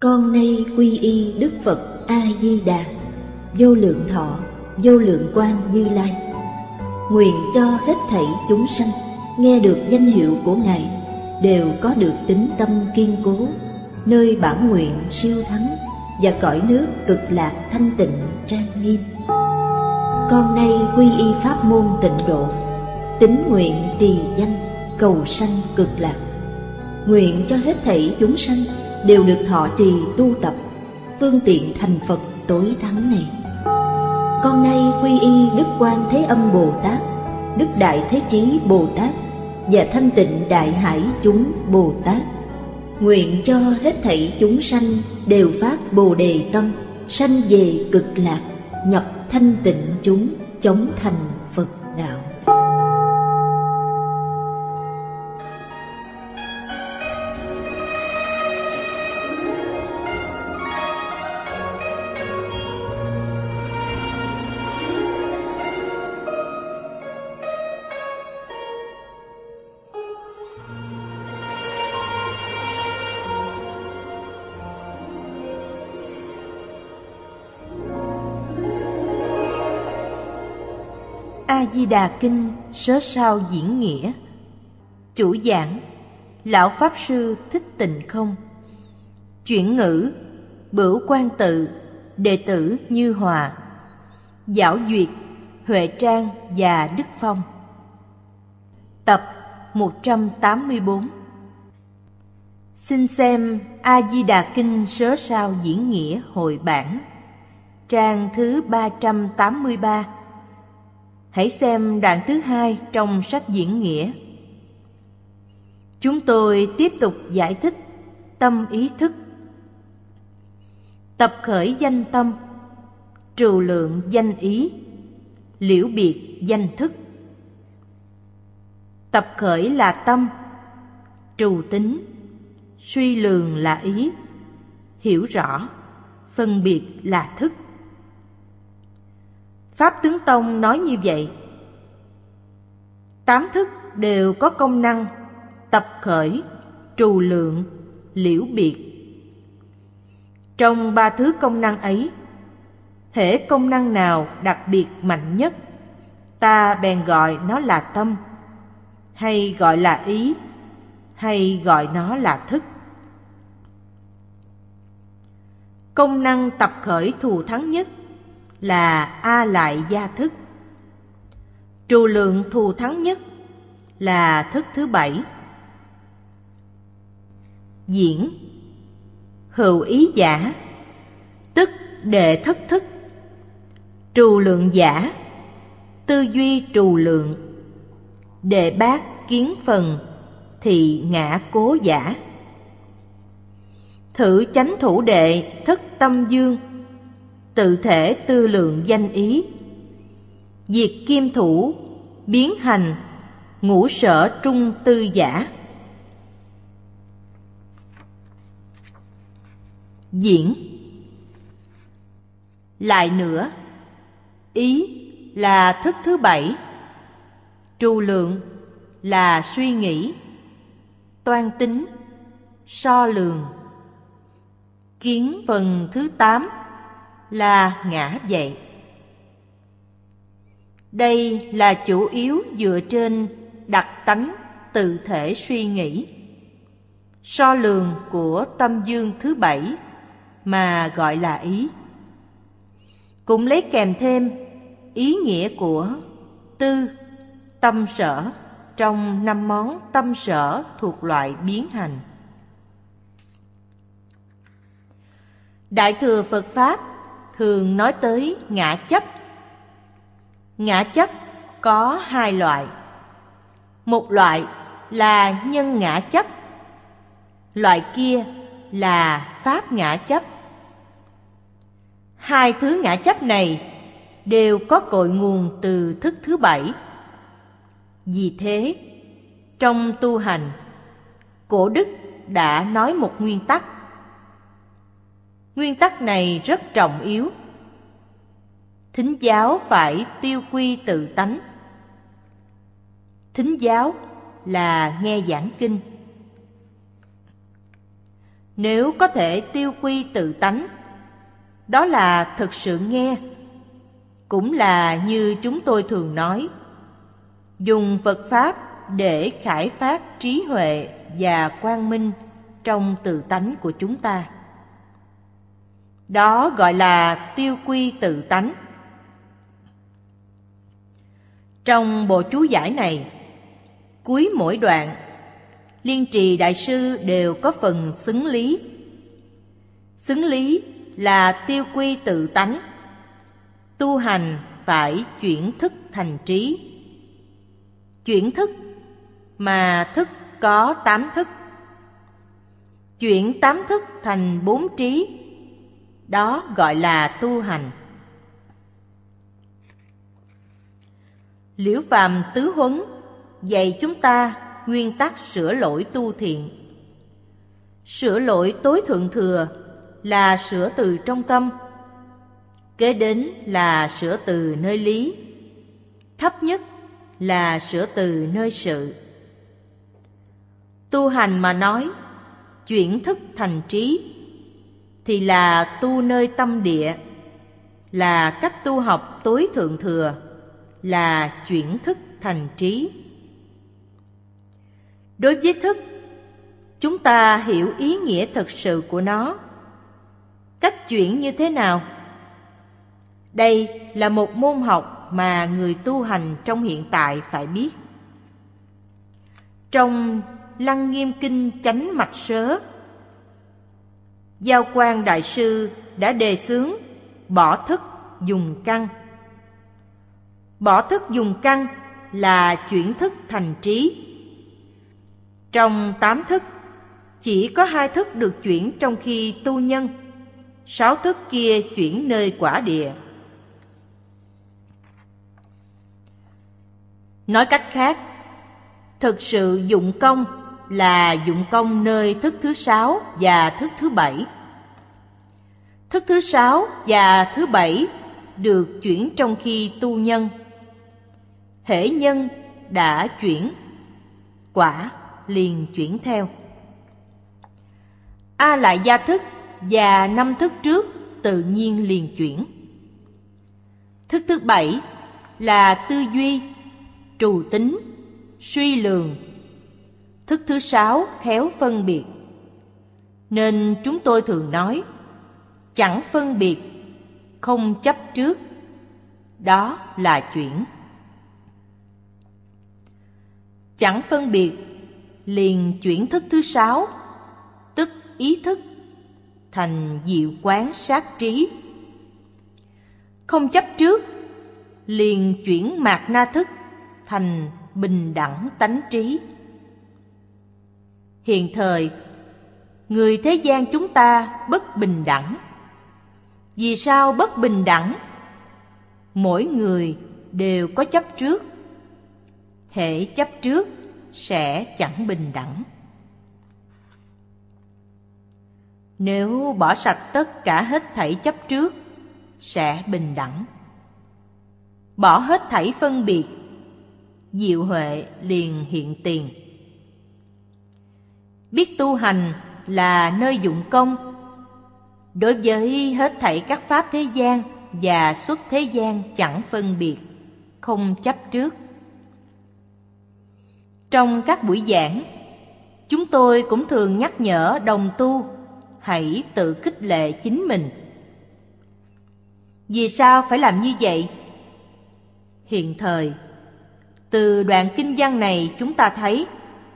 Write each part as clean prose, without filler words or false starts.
Con nay quy y Đức Phật A Di Đà, vô lượng thọ, vô lượng quang Như Lai. Nguyện cho hết thảy chúng sanh nghe được danh hiệu của Ngài đều có được tín tâm kiên cố, nơi bản nguyện siêu thắng và cõi nước cực lạc thanh tịnh trang nghiêm. Con nay quy y pháp môn Tịnh Độ, tín nguyện trì danh cầu sanh cực lạc. Nguyện cho hết thảy chúng sanh đều được thọ trì tu tập phương tiện thành Phật tối thắng này. Con nay quy y Đức Quan Thế Âm Bồ Tát, Đức Đại Thế Chí Bồ Tát và Thanh Tịnh Đại Hải chúng Bồ Tát. Nguyện cho hết thảy chúng sanh đều phát Bồ Đề tâm, sanh về cực lạc, nhập thanh tịnh chúng, chóng thành Phật đạo. A Di Đà Kinh Sớ Sao Diễn Nghĩa. Chủ giảng Lão Pháp Sư Thích Tịnh Không. Chuyển ngữ Bửu Quan Tự, đệ tử Như Hòa. Giảo duyệt Huệ Trang và Đức Phong. Tập 184. Xin xem A Di Đà Kinh Sớ Sao Diễn Nghĩa hội bản, trang thứ 383. Hãy xem đoạn thứ 2 trong sách diễn nghĩa. Chúng tôi tiếp tục giải thích tâm ý thức. Tập khởi danh tâm, trừu lượng danh ý, liễu biệt danh thức. Tập khởi là tâm, trù tính, suy lường là ý, hiểu rõ, phân biệt là thức. Pháp Tướng Tông nói như vậy. 8 thức đều có công năng tập khởi, trù lượng, liễu biệt. Trong 3 thứ công năng ấy, hễ công năng nào đặc biệt mạnh nhất, ta bèn gọi nó là tâm, hay gọi là ý, hay gọi nó là thức. Công năng tập khởi thù thắng nhất là A Lại Gia thức. Trù lượng thù thắng nhất là thức thứ 7. Diễn hữu ý giả, tức đệ thất thức. Trù lượng giả, tư duy trù lượng. Đệ bát kiến phần, thị ngã cố giả. Thử chánh thủ đệ thất tâm dương, tự thể tư lượng danh ý. Diệt kim thủ, biến hành, ngũ sở trung tư giả. Diễn lại nữa, ý là thức thứ 7, trù lượng là suy nghĩ, toan tính, so lường. Kiến phần thứ 8 là ngã dậy. Đây là chủ yếu dựa trên đặc tánh tự thể suy nghĩ, so lường của tâm dương thứ 7 mà gọi là ý. Cũng lấy kèm thêm ý nghĩa của tư, tâm sở trong 5 món tâm sở thuộc loại biến hành. Đại thừa Phật Pháp thường nói tới ngã chấp. Ngã chấp có 2 loại. Một loại là nhân ngã chấp, loại kia là pháp ngã chấp. 2 thứ ngã chấp này đều có cội nguồn từ thức thứ 7. Vì thế, trong tu hành, Cổ Đức đã nói một nguyên tắc. Nguyên tắc này rất trọng yếu. Thính giáo phải tiêu quy tự tánh. Thính giáo là nghe giảng kinh. Nếu có thể tiêu quy tự tánh, đó là thực sự nghe. Cũng là như chúng tôi thường nói, dùng Phật Pháp để khải phát trí huệ và quang minh trong tự tánh của chúng ta. Đó gọi là tiêu quy tự tánh. Trong bộ chú giải này, cuối mỗi đoạn, Liên Trì Đại Sư đều có phần xứng lý. Xứng lý là tiêu quy tự tánh. Tu hành phải chuyển thức thành trí. Chuyển thức, mà thức có 8 thức. Chuyển 8 thức thành 4 trí, đó gọi là tu hành. Liễu Phàm Tứ Huấn dạy chúng ta nguyên tắc sửa lỗi tu thiện. Sửa lỗi tối thượng thừa là sửa từ trong tâm, kế đến là sửa từ nơi lý, thấp nhất là sửa từ nơi sự. Tu hành mà nói, chuyển thức thành trí, thì là tu nơi tâm địa, là cách tu học tối thượng thừa, là chuyển thức thành trí. Đối với thức, chúng ta hiểu ý nghĩa thực sự của nó. Cách chuyển như thế nào? Đây là một môn học mà người tu hành trong hiện tại phải biết. Trong Lăng Nghiêm Kinh Chánh Mạch Sớ, Giao Quang Đại Sư đã đề xướng bỏ thức dùng căn. Bỏ thức dùng căn là chuyển thức thành trí. Trong 8 thức, chỉ có 2 thức được chuyển trong khi tu nhân, 6 thức kia chuyển nơi quả địa. Nói cách khác, thực sự dụng công là dụng công nơi thức thứ 6 và thức thứ 7. Thức thứ 6 và thứ 7 được chuyển trong khi tu nhân. Hễ nhân đã chuyển, quả liền chuyển theo. A lại gia thức và 5 thức trước tự nhiên liền chuyển. Thức thứ 7 là tư duy, trù tính, suy lường. Thức thứ 6 khéo phân biệt. Nên chúng tôi thường nói, chẳng phân biệt, không chấp trước, đó là chuyển. Chẳng phân biệt liền chuyển thức thứ 6, tức ý thức, thành diệu quán sát trí. Không chấp trước liền chuyển mạt na thức thành bình đẳng tánh trí. Hiện thời, người thế gian chúng ta bất bình đẳng. Vì sao bất bình đẳng? Mỗi người đều có chấp trước. Hễ chấp trước sẽ chẳng bình đẳng. Nếu bỏ sạch tất cả hết thảy chấp trước, sẽ bình đẳng. Bỏ hết thảy phân biệt, diệu huệ liền hiện tiền. Biết tu hành là nơi dụng công. Đối với hết thảy các pháp thế gian và xuất thế gian chẳng phân biệt, không chấp trước. Trong các buổi giảng, chúng tôi cũng thường nhắc nhở đồng tu hãy tự khích lệ chính mình. Vì sao phải làm như vậy? Hiện thời, từ đoạn kinh văn này chúng ta thấy,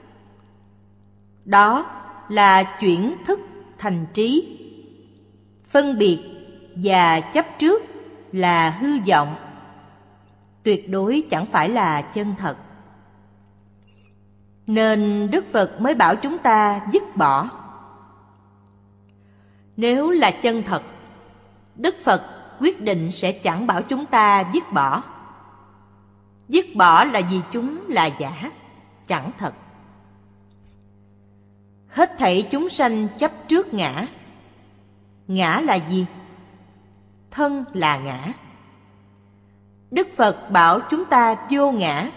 đó là chuyển thức thành trí. Phân biệt và chấp trước là hư vọng, tuyệt đối chẳng phải là chân thật. Nên Đức Phật mới bảo chúng ta dứt bỏ. Nếu là chân thật, Đức Phật quyết định sẽ chẳng bảo chúng ta dứt bỏ. Dứt bỏ là vì chúng là giả, chẳng thật. Hết thảy chúng sanh chấp trước ngã. Ngã là gì? Thân là ngã. Đức Phật bảo chúng ta vô ngã.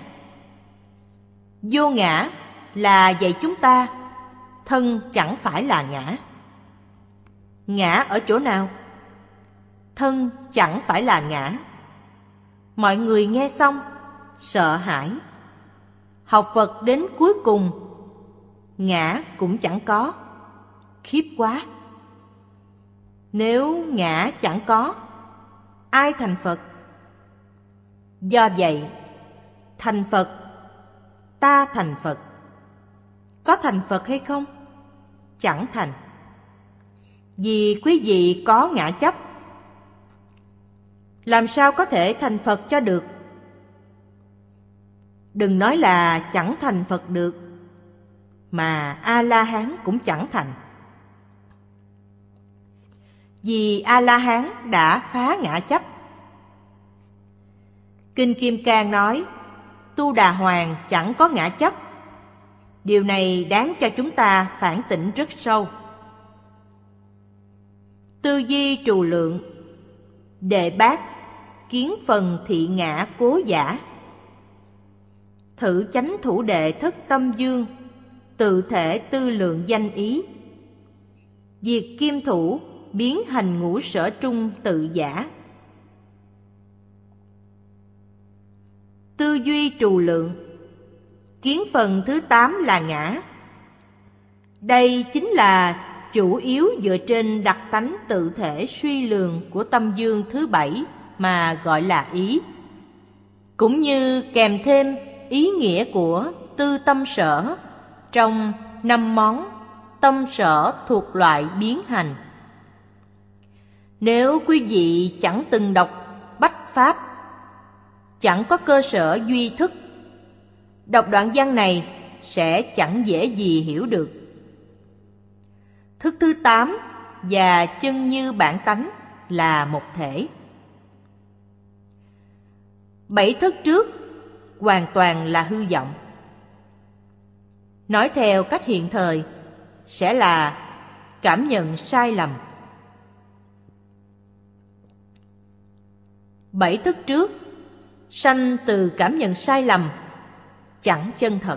Vô ngã là dạy chúng ta thân chẳng phải là ngã. Ngã ở chỗ nào? Thân chẳng phải là ngã. Mọi người nghe xong sợ hãi. Học Phật đến cuối cùng, ngã cũng chẳng có. Khiếp quá! Nếu ngã chẳng có, ai thành Phật? Do vậy, thành Phật, ta thành Phật. Có thành Phật hay không? Chẳng thành. Vì quý vị có ngã chấp, làm sao có thể thành Phật cho được? Đừng nói là chẳng thành Phật được, mà A-la-hán cũng chẳng thành. Vì A-la-hán đã phá ngã chấp. Kinh Kim Cang nói, Tu Đà Hoàng chẳng có ngã chấp. Điều này đáng cho chúng ta phản tỉnh rất sâu. Tư duy trù lượng, Đệ Bát, kiến phần thị ngã cố giả. Thử chánh thủ đệ thất tâm dương, tự thể tư lượng danh ý. Diệt kim thủ, biến hành ngũ sở trung tự giả. Tư duy trù lượng, kiến phần thứ 8 là ngã. Đây chính là chủ yếu dựa trên đặc tánh tự thể suy lường của tâm dương thứ 7 mà gọi là ý, cũng như kèm thêm ý nghĩa của tư tâm sở trong 5 món tâm sở thuộc loại biến hành. Nếu quý vị chẳng từng đọc Bách Pháp, chẳng có cơ sở duy thức, đọc đoạn văn này sẽ chẳng dễ gì hiểu được. Thức thứ 8 và chân như bản tánh là một thể. 7 thức trước hoàn toàn là hư vọng. Nói theo cách hiện thời sẽ là cảm nhận sai lầm. 7 thức trước sanh từ cảm nhận sai lầm, chẳng chân thật.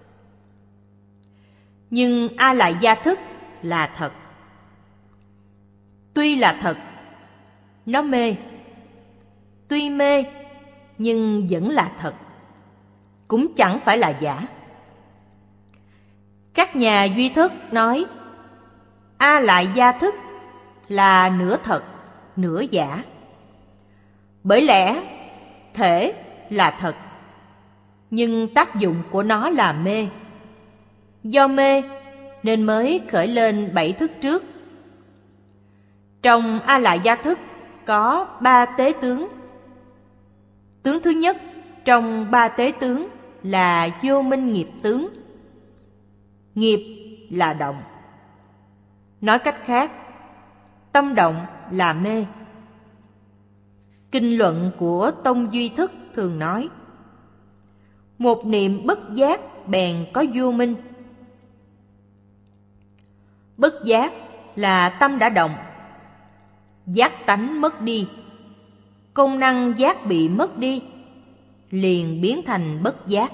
Nhưng A Lại Gia thức là thật. Tuy là thật, nó mê. Tuy mê, nhưng vẫn là thật. Cũng chẳng phải là giả. Các nhà duy thức nói A Lại Gia thức là nửa thật, nửa giả. Bởi lẽ thể là thật, nhưng tác dụng của nó là mê. Do mê nên mới khởi lên 7 thức trước. Trong A Lại Gia thức có 3 tế tướng. Tướng thứ nhất trong 3 tế tướng là vô minh nghiệp tướng. Nghiệp là động. Nói cách khác, tâm động là mê. Kinh luận của Tông Duy Thức thường nói, một niệm bất giác bèn có vô minh. Bất giác là tâm đã động, giác tánh mất đi, công năng giác bị mất đi, liền biến thành bất giác.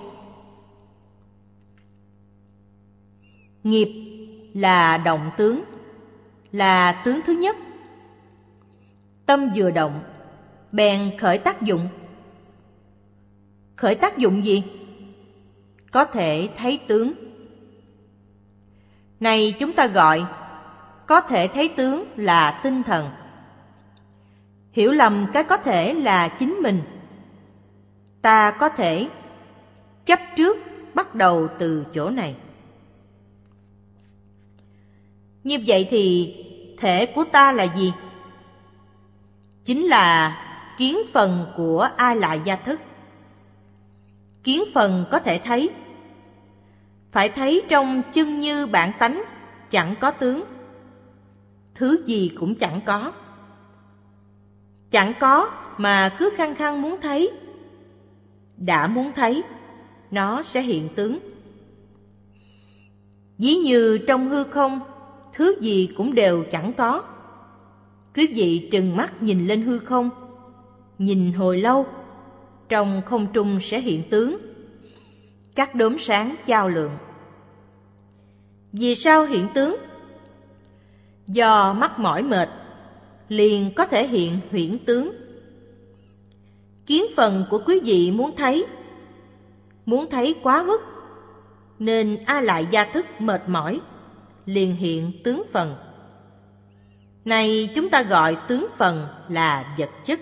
Nghiệp là động tướng, là tướng thứ nhất. Tâm vừa động, bèn khởi tác dụng. Khởi tác dụng gì? Có thể thấy tướng. Này chúng ta gọi có thể thấy tướng là tinh thần. Hiểu lầm cái có thể là chính mình. Ta có thể chấp trước bắt đầu từ chỗ này. Như vậy thì thể của ta là gì? Chính là kiến phần của A Lại Gia thức. Kiến phần có thể thấy. Phải thấy trong chân như bản tánh chẳng có tướng. Thứ gì cũng chẳng có. Chẳng có mà cứ khăng khăng muốn thấy. Đã muốn thấy, nó sẽ hiện tướng. Ví như trong hư không, thứ gì cũng đều chẳng có. Quý vị trừng mắt nhìn lên hư không, nhìn hồi lâu, trong không trung sẽ hiện tướng. Các đốm sáng chao lượng. Vì sao hiện tướng? Do mắt mỏi mệt, liền có thể hiện huyễn tướng. Kiến phần của quý vị muốn thấy quá mức, nên A Lại Gia Thức mệt mỏi, liền hiện tướng phần. Này chúng ta gọi tướng phần là vật chất.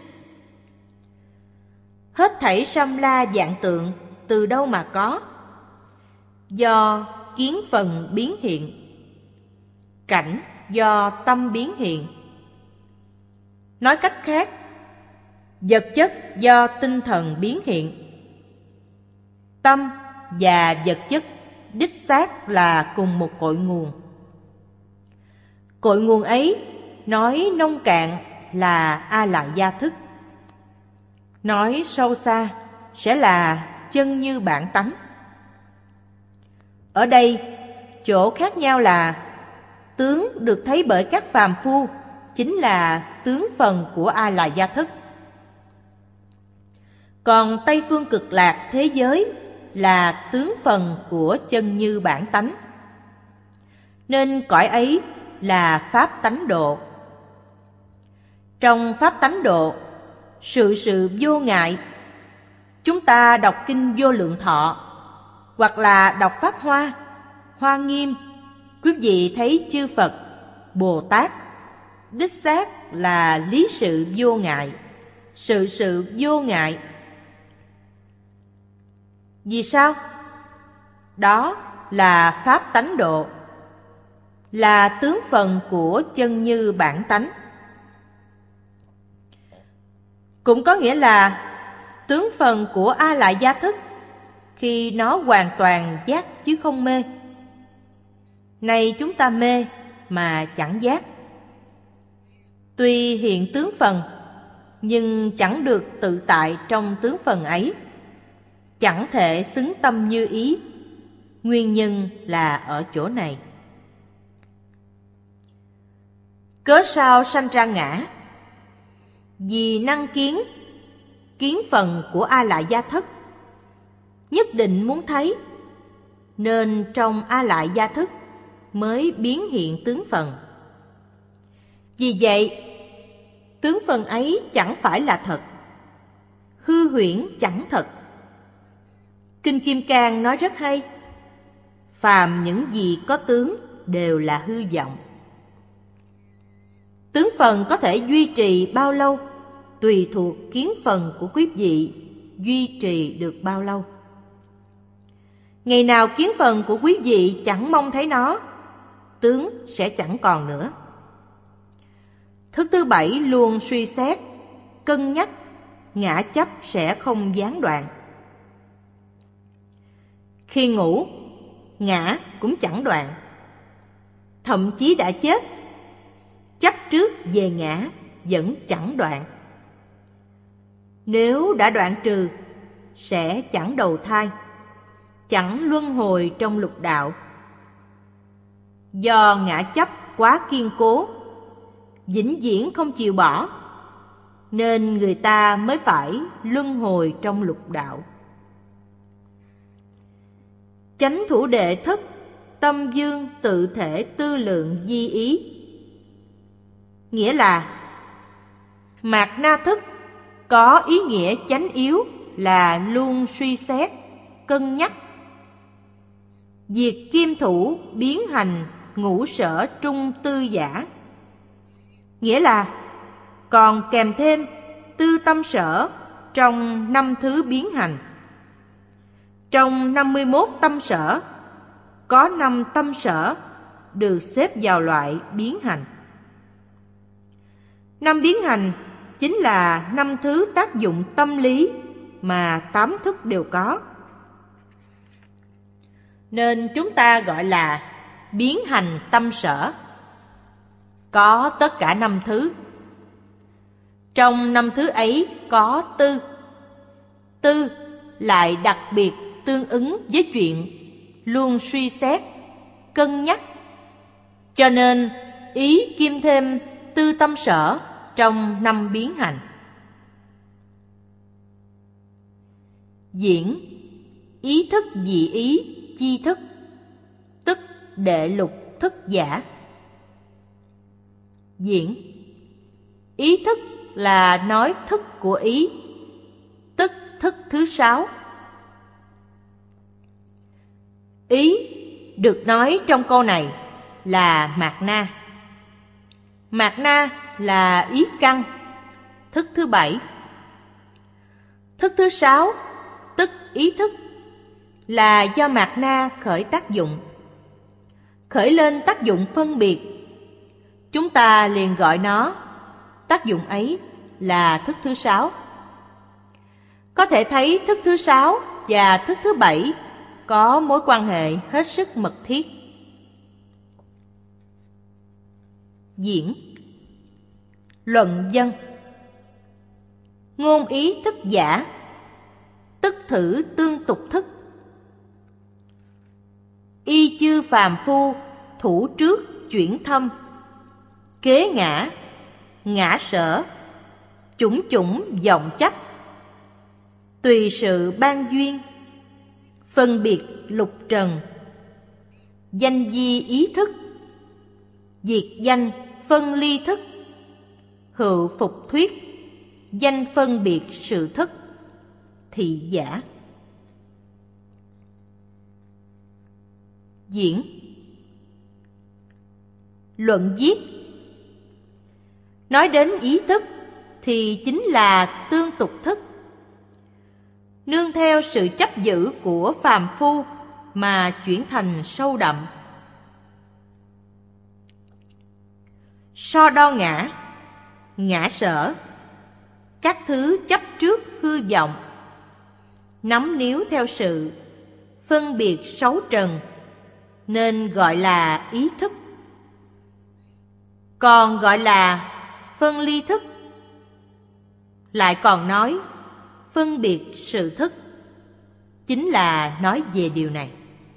Hết thảy Sam La vạn tượng từ đâu mà có? Do kiến phần biến hiện. Cảnh do tâm biến hiện. Nói cách khác, vật chất do tinh thần biến hiện. Tâm và vật chất đích xác là cùng một cội nguồn. Cội nguồn ấy nói nông cạn là A Lại Gia Thức, nói sâu xa sẽ là chân như bản tánh. Ở đây chỗ khác nhau là tướng được thấy bởi các phàm phu chính là tướng phần của A Lại Gia Thức. Còn Tây phương cực lạc thế giới là tướng phần của chân như bản tánh. Nên cõi ấy là pháp tánh độ. Trong pháp tánh độ, sự vô ngại. Chúng ta đọc kinh Vô Lượng Thọ hoặc là đọc pháp Hoa Nghiêm, quý vị thấy chư Phật, Bồ Tát đích xác là lý sự vô ngại, sự vô ngại. Vì sao? Đó là pháp tánh độ, là tướng phần của chân như bản tánh. Cũng có nghĩa là tướng phần của A Lại Gia Thức khi nó hoàn toàn giác chứ không mê. Này chúng ta mê mà chẳng giác. Tuy hiện tướng phần, nhưng chẳng được tự tại trong tướng phần ấy, chẳng thể xứng tâm như ý. Nguyên nhân là ở chỗ này. Cớ sao sanh ra ngã? Vì năng kiến phần của A Lại Gia Thức nhất định muốn thấy, nên trong A Lại Gia Thức mới biến hiện tướng phần. Vì vậy, tướng phần ấy chẳng phải là thật, hư huyễn chẳng thật. Kinh Kim Cang nói rất hay: phàm những gì có tướng đều là hư vọng. Tướng phần có thể duy trì bao lâu tùy thuộc kiến phần của quý vị duy trì được bao lâu. Ngày nào kiến phần của quý vị chẳng mong thấy nó, tướng sẽ chẳng còn nữa. Thức thứ bảy luôn suy xét, cân nhắc, ngã chấp sẽ không gián đoạn. Khi ngủ, ngã cũng chẳng đoạn. Thậm chí đã chết, chấp trước về ngã vẫn chẳng đoạn. Nếu đã đoạn trừ, sẽ chẳng đầu thai, chẳng luân hồi trong lục đạo. Do ngã chấp quá kiên cố, vĩnh viễn không chịu bỏ, nên người ta mới phải luân hồi trong lục đạo. Chánh thủ đệ thất, tâm dương tự thể tư lượng di ý. Nghĩa là mạt na thức có ý nghĩa chánh yếu là luôn suy xét, cân nhắc. Việc kim thủ biến hành ngũ sở trung tư giả. Nghĩa là còn kèm thêm tư tâm sở trong 5 thứ biến hành. Trong 51 tâm sở, có 5 tâm sở được xếp vào loại biến hành. 5 biến hành chính là 5 thứ tác dụng tâm lý mà 8 thức đều có. Nên chúng ta gọi là biến hành tâm sở. Có tất cả 5 thứ. Trong 5 thứ ấy có tư. Tư lại đặc biệt tương ứng với chuyện luôn suy xét, cân nhắc. Cho nên ý kim thêm tư tâm sở trong 5 biến hành. Diễn ý thức dị ý chi thức, tức đệ lục thức giả. Diễn. Ý thức là nói thức của ý, tức thức thứ 6. Ý được nói trong câu này là mạt na. Mạt na là ý căn, thức thứ 7. Thức thứ 6, tức ý thức, là do mạt na khởi tác dụng. Khởi lên tác dụng phân biệt, chúng ta liền gọi nó, tác dụng ấy là thức thứ 6. Có thể thấy thức thứ 6 và thức thứ 7 có mối quan hệ hết sức mật thiết. Diễn. Luận dân. Ngôn ý thức giả, tức thử tương tục thức. Y chư phàm phu, thủ trước chuyển thâm, kế ngã, ngã sở, chủng chủng vọng chấp, tùy sự ban duyên, phân biệt lục trần, danh di ý thức, diệt danh phân ly thức, hữu phục thuyết, danh phân biệt sự thức, thị giả. Diễn. Luận viết. Nói đến ý thức thì chính là tương tục thức. Nương theo sự chấp giữ của phàm phu mà chuyển thành sâu đậm. So đo ngã, ngã sở, các thứ chấp trước hư vọng, nắm níu theo sự phân biệt xấu trần, nên gọi là ý thức. Còn gọi là phân ly thức, lại còn nói phân biệt sự thức, chính là nói về điều này.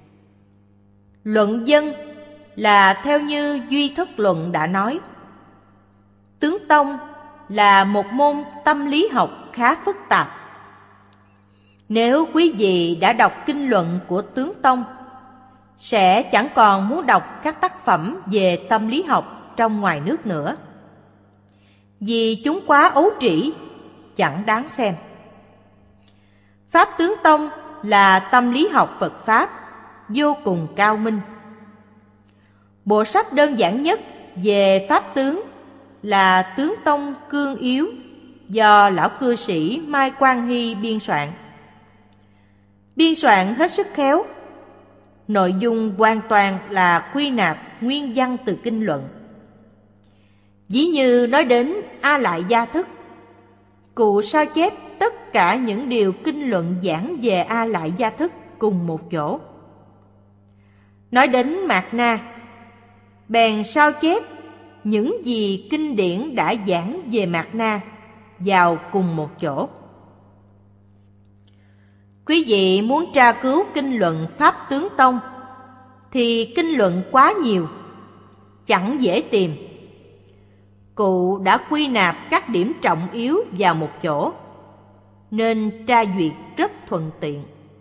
Luận dân là theo như Duy Thức Luận đã nói. Tướng tông là một môn tâm lý học khá phức tạp. Nếu quý vị đã đọc kinh luận của tướng tông, sẽ chẳng còn muốn đọc các tác phẩm về tâm lý học trong ngoài nước nữa, vì chúng quá ấu trĩ, chẳng đáng xem. Pháp tướng tông là tâm lý học Phật Pháp vô cùng cao minh. Bộ sách đơn giản nhất về Pháp tướng là Tướng Tông Cương Yếu do lão cư sĩ Mai Quang Hy biên soạn. Biên soạn hết sức khéo. Nội dung hoàn toàn là quy nạp nguyên văn từ kinh luận. Ví như nói đến A Lại Gia Thức, cụ sao chép tất cả những điều kinh luận giảng về A Lại Gia Thức cùng một chỗ. Nói đến mạt na, bèn sao chép những gì kinh điển đã giảng về mạt na vào cùng một chỗ. Quý vị muốn tra cứu kinh luận Pháp Tướng Tông thì kinh luận quá nhiều, chẳng dễ tìm. Cụ đã quy nạp các điểm trọng yếu vào một chỗ, nên tra duyệt rất thuận tiện.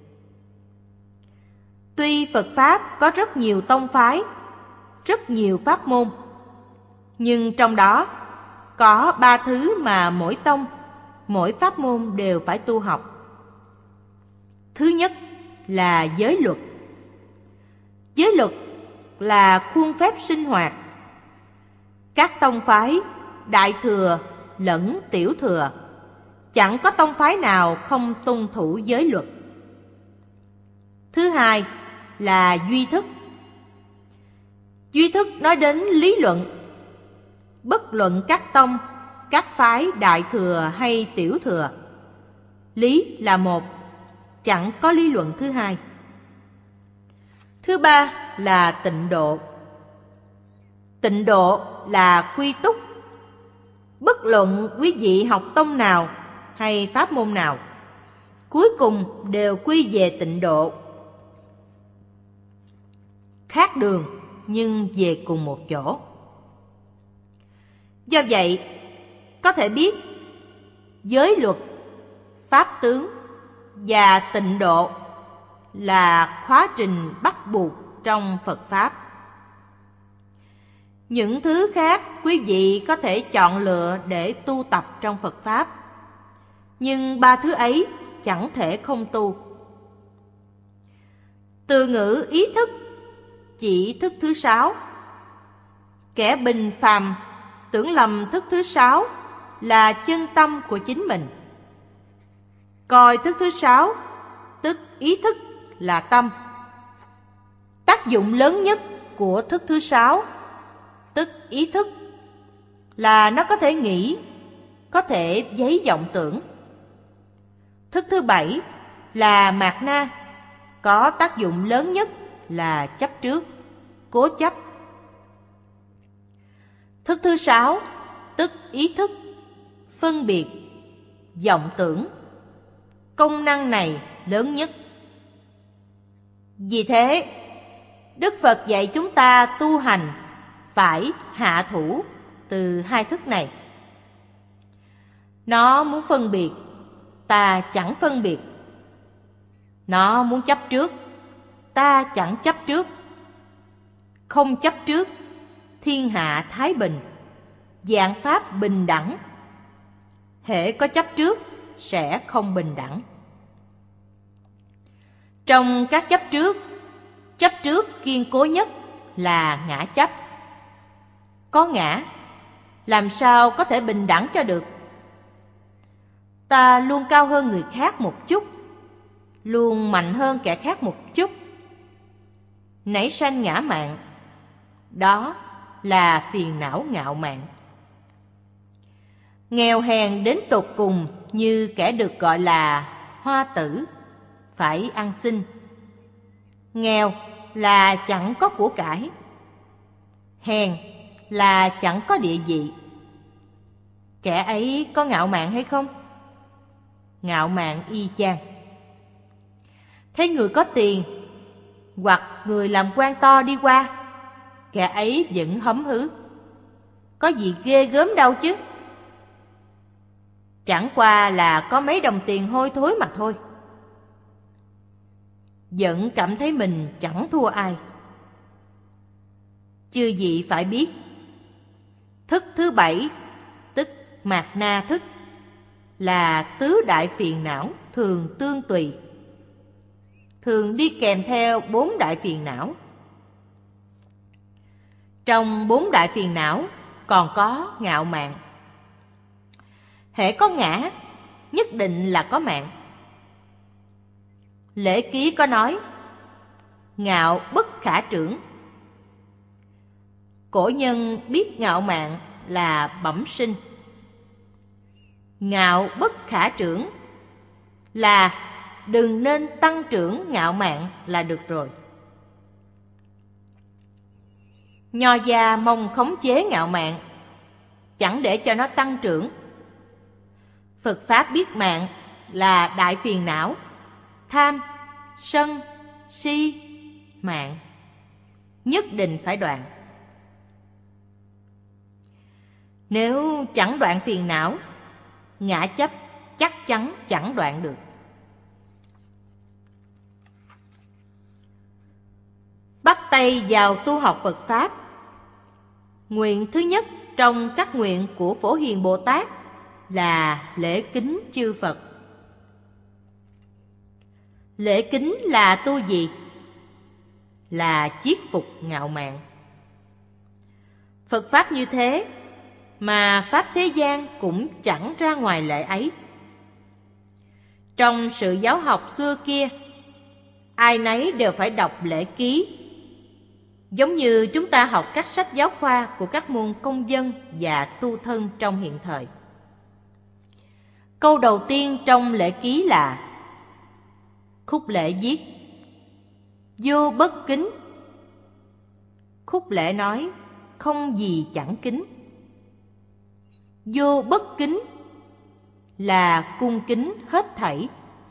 Tuy Phật Pháp có rất nhiều tông phái, rất nhiều pháp môn, nhưng trong đó có 3 thứ mà mỗi tông, mỗi pháp môn đều phải tu học. Thứ nhất là giới luật. Giới luật là khuôn phép sinh hoạt. Các tông phái, đại thừa lẫn tiểu thừa, chẳng có tông phái nào không tuân thủ giới luật. Thứ hai là duy thức. Duy thức nói đến lý luận. Bất luận các tông, các phái đại thừa hay tiểu thừa, lý là một, chẳng có lý luận thứ hai. Thứ ba là tịnh độ. Tịnh độ là quy túc. Bất luận quý vị học tông nào hay pháp môn nào, cuối cùng đều quy về tịnh độ. Khác đường nhưng về cùng một chỗ. Do vậy, có thể biết giới luật, pháp tướng và tịnh độ là khóa trình bắt buộc trong Phật Pháp. Những thứ khác quý vị có thể chọn lựa để tu tập trong Phật Pháp, nhưng ba thứ ấy chẳng thể không tu. Từ ngữ ý thức chỉ thức thứ 6. Kẻ bình phàm tưởng lầm thức thứ 6 là chân tâm của chính mình, coi thức thứ 6 tức ý thức là tâm. Tác dụng lớn nhất của thức thứ 6 tức ý thức là nó có thể nghĩ, có thể giấy vọng tưởng. Thức thứ 7 là mạt na, có tác dụng lớn nhất là chấp trước, cố chấp. Thức thứ 6 tức ý thức, phân biệt, vọng tưởng. Công năng này lớn nhất. Vì thế, Đức Phật dạy chúng ta tu hành phải hạ thủ từ hai thức này. Nó muốn phân biệt, ta chẳng phân biệt. Nó muốn chấp trước, ta chẳng chấp trước. Không chấp trước, thiên hạ thái bình, vạn pháp bình đẳng. Hễ có chấp trước, sẽ không bình đẳng. Trong các chấp trước kiên cố nhất là ngã chấp. Có ngã, làm sao có thể bình đẳng cho được? Ta luôn cao hơn người khác một chút, luôn mạnh hơn kẻ khác một chút. Nảy sanh ngã mạn, đó là phiền não ngạo mạn. Nghèo hèn đến tột cùng như kẻ được gọi là hoa tử, phải ăn xin. Nghèo là chẳng có của cải, hèn là chẳng có địa vị. Kẻ ấy có ngạo mạn hay không? Ngạo mạn y chang. Thấy người có tiền hoặc người làm quan to đi qua, kẻ ấy vẫn hấm hứ. Có gì ghê gớm đâu chứ. Chẳng qua là có mấy đồng tiền hôi thối mà thôi. Vẫn cảm thấy mình chẳng thua ai. Chư vị phải biết, thức thứ 7 tức mạt na thức là tứ đại phiền não thường tương tùy, thường đi kèm theo 4 đại phiền não. Trong 4 đại phiền não còn có ngạo mạn. Hễ có ngã, nhất định là có mạn. Lễ Ký có nói, ngạo bất khả trưởng. Cổ nhân biết ngạo mạn là bẩm sinh. Ngạo bất khả trưởng là đừng nên tăng trưởng ngạo mạn là được rồi. Nho gia mong khống chế ngạo mạn, chẳng để cho nó tăng trưởng. Phật Pháp biết mạn là đại phiền não, tham, sân, si, mạn, nhất định phải đoạn. Nếu chẳng đoạn phiền não, ngã chấp chắc chắn chẳng đoạn được. Bắt tay vào tu học Phật Pháp. Nguyện thứ nhất trong các nguyện của Phổ Hiền Bồ Tát là lễ kính chư Phật. Lễ kính là tu gì? Là chiết phục ngạo mạn. Phật Pháp như thế, mà Pháp thế gian cũng chẳng ra ngoài lễ ấy. Trong sự giáo học xưa kia, ai nấy đều phải đọc lễ ký, giống như chúng ta học các sách giáo khoa của các môn công dân và tu thân trong hiện thời. Câu đầu tiên trong lễ ký là khúc lễ viết vô bất kính. Khúc lễ nói không gì chẳng kính. Vô bất kính là cung kính hết thảy.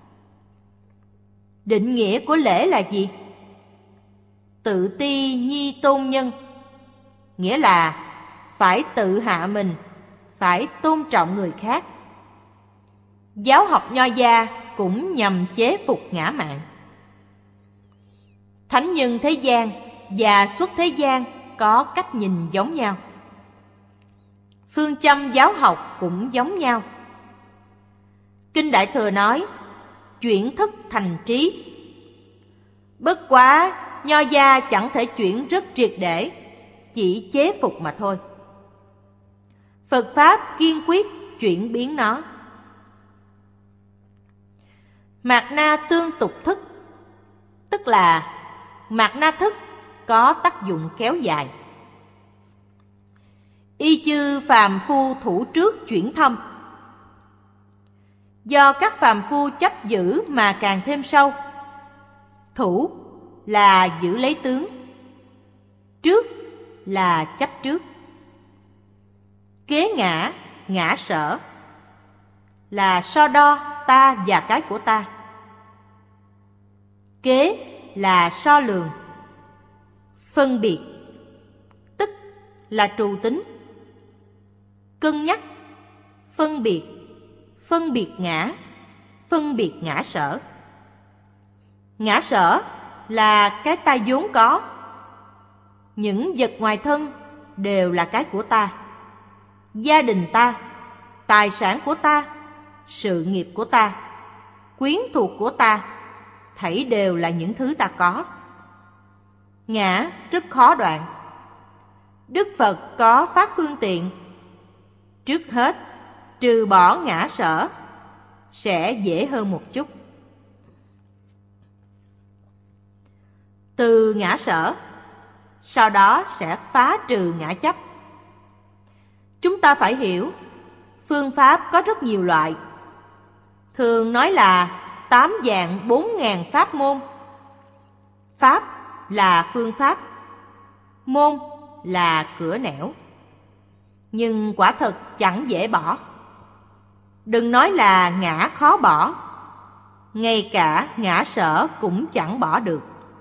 Định nghĩa của lễ là gì? Tự ti nhi tôn nhân, nghĩa là phải tự hạ mình, phải tôn trọng người khác. Giáo học Nho gia cũng nhằm chế phục ngã mạn. Thánh nhân thế gian và xuất thế gian có cách nhìn giống nhau. Phương châm giáo học cũng giống nhau. Kinh Đại Thừa nói, chuyển thức thành trí. Bất quá, Nho gia chẳng thể chuyển rất triệt để, chỉ chế phục mà thôi. Phật Pháp kiên quyết chuyển biến nó. Mạt na tương tục thức, tức là mạt na thức có tác dụng kéo dài. Y chư phàm phu thủ trước chuyển thâm. Do các phàm phu chấp giữ mà càng thêm sâu. Thủ là giữ lấy tướng, trước là chấp trước. Kế ngã, ngã sở là so đo ta và cái của ta. Kế là so lường, phân biệt, tức là trù tính. Cân nhắc, phân biệt ngã, phân biệt ngã sở. Ngã sở là cái ta vốn có. Những vật ngoài thân đều là cái của ta. Gia đình ta, tài sản của ta, sự nghiệp của ta, quyến thuộc của ta, thảy đều là những thứ ta có. Ngã rất khó đoạn. Đức Phật có pháp phương tiện. Trước hết, trừ bỏ ngã sở sẽ dễ hơn một chút. Từ ngã sở, sau đó sẽ phá trừ ngã chấp. Chúng ta phải hiểu, phương pháp có rất nhiều loại. Thường nói là 8 vạn 4.000 pháp môn. Pháp là phương pháp, môn là cửa nẻo. Nhưng quả thật chẳng dễ bỏ. Đừng nói là ngã khó bỏ, ngay cả ngã sở cũng chẳng bỏ được.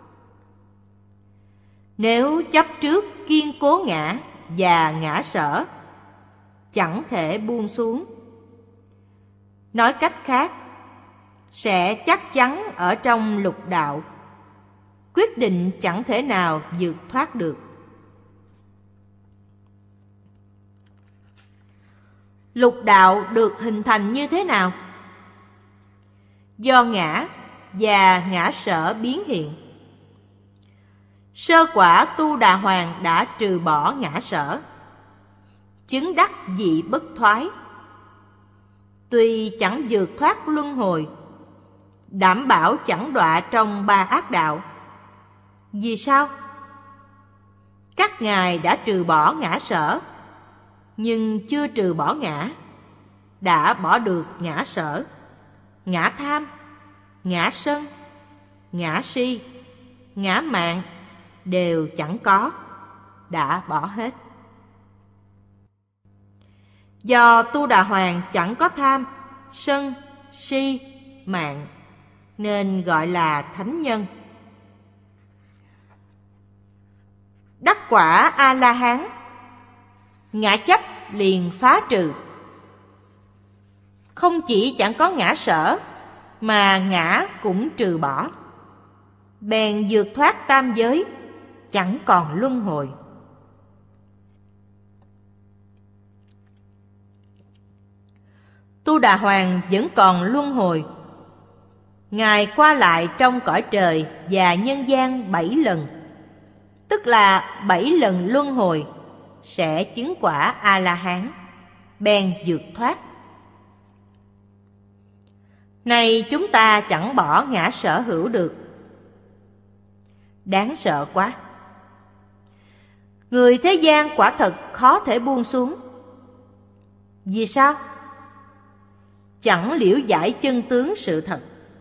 Nếu chấp trước kiên cố ngã và ngã sở, chẳng thể buông xuống. Nói cách khác, sẽ chắc chắn ở trong lục đạo, quyết định chẳng thể nào vượt thoát được. Lục đạo được hình thành như thế nào? Do ngã và ngã sở biến hiện. Sơ quả Tu Đà Hoàng đã trừ bỏ ngã sở, chứng đắc vị bất thoái. Tuy chẳng vượt thoát luân hồi, đảm bảo chẳng đọa trong 3 ác đạo. Vì sao? Các ngài đã trừ bỏ ngã sở, nhưng chưa trừ bỏ ngã. Đã bỏ được ngã sở, ngã tham, ngã sân, ngã si, ngã mạn đều chẳng có, đã bỏ hết. Do Tu Đà Hoàng chẳng có tham, sân, si, mạn, nên gọi là thánh nhân. Đắc quả A-la-hán, ngã chấp liền phá trừ. Không chỉ chẳng có ngã sở, mà ngã cũng trừ bỏ. Bèn vượt thoát tam giới, chẳng còn luân hồi. Tu Đà Hoàng vẫn còn luân hồi. Ngài qua lại trong cõi trời và nhân gian 7 lần, tức là 7 lần luân hồi, sẽ chứng quả A-la-hán, bèn vượt thoát. Này chúng ta chẳng bỏ ngã sở hữu được. Đáng sợ quá. Người thế gian quả thật khó thể buông xuống. Vì sao? Chẳng liễu giải chân tướng sự thật.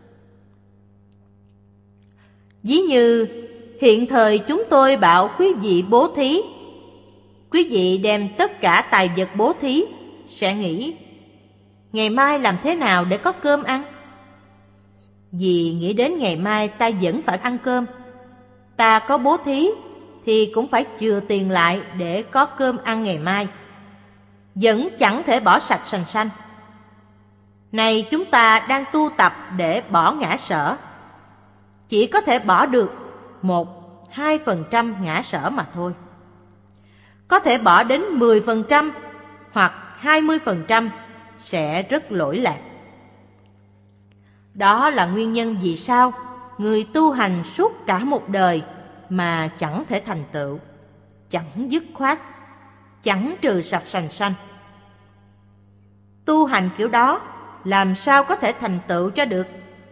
Ví như hiện thời chúng tôi bảo quý vị bố thí, quý vị đem tất cả tài vật bố thí, sẽ nghĩ ngày mai làm thế nào để có cơm ăn? Vì nghĩ đến ngày mai ta vẫn phải ăn cơm, ta có bố thí thì cũng phải chừa tiền lại để có cơm ăn ngày mai, vẫn chẳng thể bỏ sạch sành sanh. Này chúng ta đang tu tập để bỏ ngã sở, chỉ có thể bỏ được 1-2% ngã sở mà thôi. Có thể bỏ đến 10% hoặc 20% sẽ rất lỗi lạc. Đó là nguyên nhân vì sao người tu hành suốt cả một đời mà chẳng thể thành tựu, chẳng dứt khoát, chẳng trừ sạch sành sanh. Tu hành kiểu đó làm sao có thể thành tựu cho được?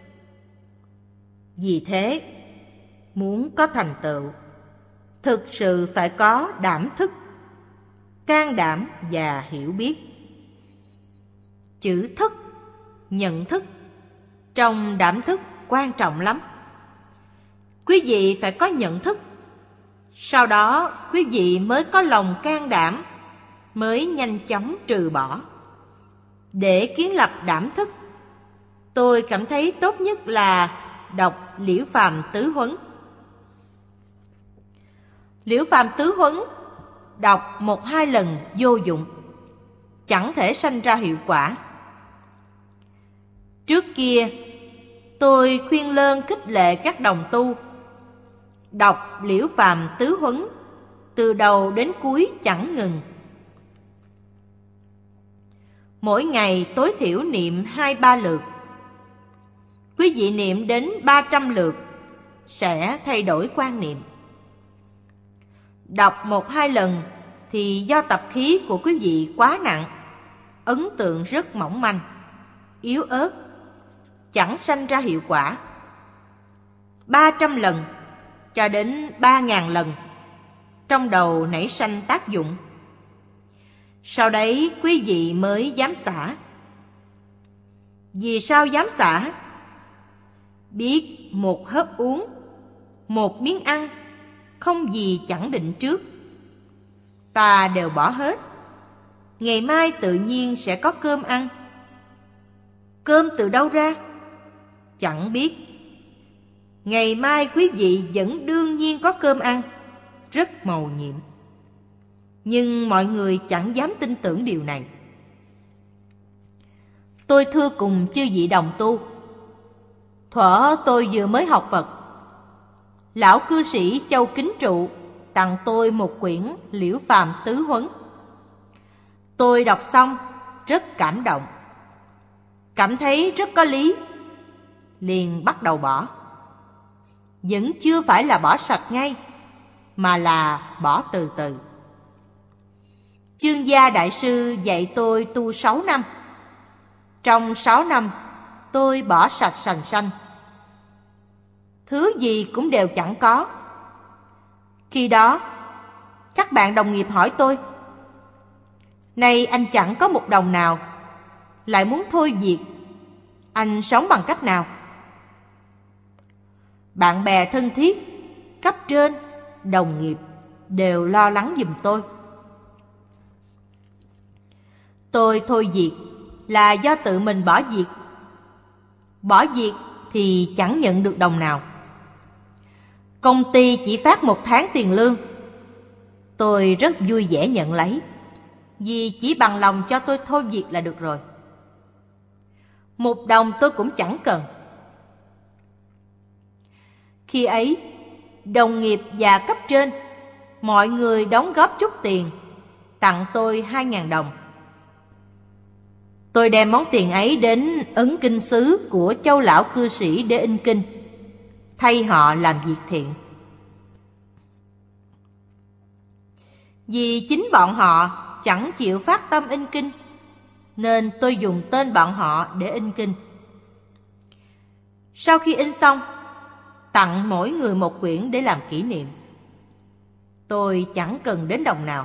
Vì thế, muốn có thành tựu, thực sự phải có đảm thức, can đảm và hiểu biết. Chữ thức, nhận thức, trong đảm thức quan trọng lắm. Quý vị phải có nhận thức, sau đó quý vị mới có lòng can đảm, mới nhanh chóng trừ bỏ. Để kiến lập đảm thức, tôi cảm thấy tốt nhất là đọc Liễu Phàm Tứ Huấn. Liễu Phàm Tứ Huấn đọc 1-2 lần vô dụng, chẳng thể sanh ra hiệu quả. Trước kia, tôi khuyên lơn khích lệ các đồng tu đọc Liễu Phàm Tứ Huấn từ đầu đến cuối chẳng ngừng. Mỗi ngày tối thiểu niệm 2-3 lượt. Quý vị niệm đến 300 lượt sẽ thay đổi quan niệm. Đọc 1-2 lần thì do tập khí của quý vị quá nặng, ấn tượng rất mỏng manh, yếu ớt, chẳng sanh ra hiệu quả. 300 lần cho đến 3.000 lần, trong đầu nảy sanh tác dụng. Sau đấy quý vị mới dám xả. Vì sao dám xả? Biết một hớp uống, một miếng ăn, không gì chẳng định trước. Ta đều bỏ hết, ngày mai tự nhiên sẽ có cơm ăn. Cơm từ đâu ra? Chẳng biết. Ngày mai quý vị vẫn đương nhiên có cơm ăn, rất mầu nhiệm. Nhưng mọi người chẳng dám tin tưởng điều này. Tôi thưa cùng chư vị đồng tu, thuở tôi vừa mới học Phật, lão cư sĩ Châu Kính Trụ tặng tôi một quyển Liễu Phàm Tứ Huấn. Tôi đọc xong rất cảm động, cảm thấy rất có lý, liền bắt đầu bỏ. Vẫn chưa phải là bỏ sạch ngay, mà là bỏ từ từ. Chương Gia Đại Sư dạy tôi tu 6 năm. Trong 6 năm, tôi bỏ sạch sành sanh. Thứ gì cũng đều chẳng có. Khi đó, các bạn đồng nghiệp hỏi tôi, nay anh chẳng có một đồng nào, lại muốn thôi việc, anh sống bằng cách nào? Bạn bè thân thiết, cấp trên, đồng nghiệp đều lo lắng giùm tôi. Tôi thôi việc là do tự mình bỏ việc. Bỏ việc thì chẳng nhận được đồng nào. Công ty chỉ phát 1 tháng tiền lương. Tôi rất vui vẻ nhận lấy, vì chỉ bằng lòng cho tôi thôi việc là được rồi. 1 đồng tôi cũng chẳng cần. Khi ấy, đồng nghiệp và cấp trên, mọi người đóng góp chút tiền, tặng tôi 2.000 đồng. Tôi đem món tiền ấy đến ấn kinh xứ của Châu lão cư sĩ để in kinh, thay họ làm việc thiện. Vì chính bọn họ chẳng chịu phát tâm in kinh, nên tôi dùng tên bọn họ để in kinh. Sau khi in xong, tặng mỗi người 1 quyển để làm kỷ niệm. Tôi chẳng cần đến đồng nào.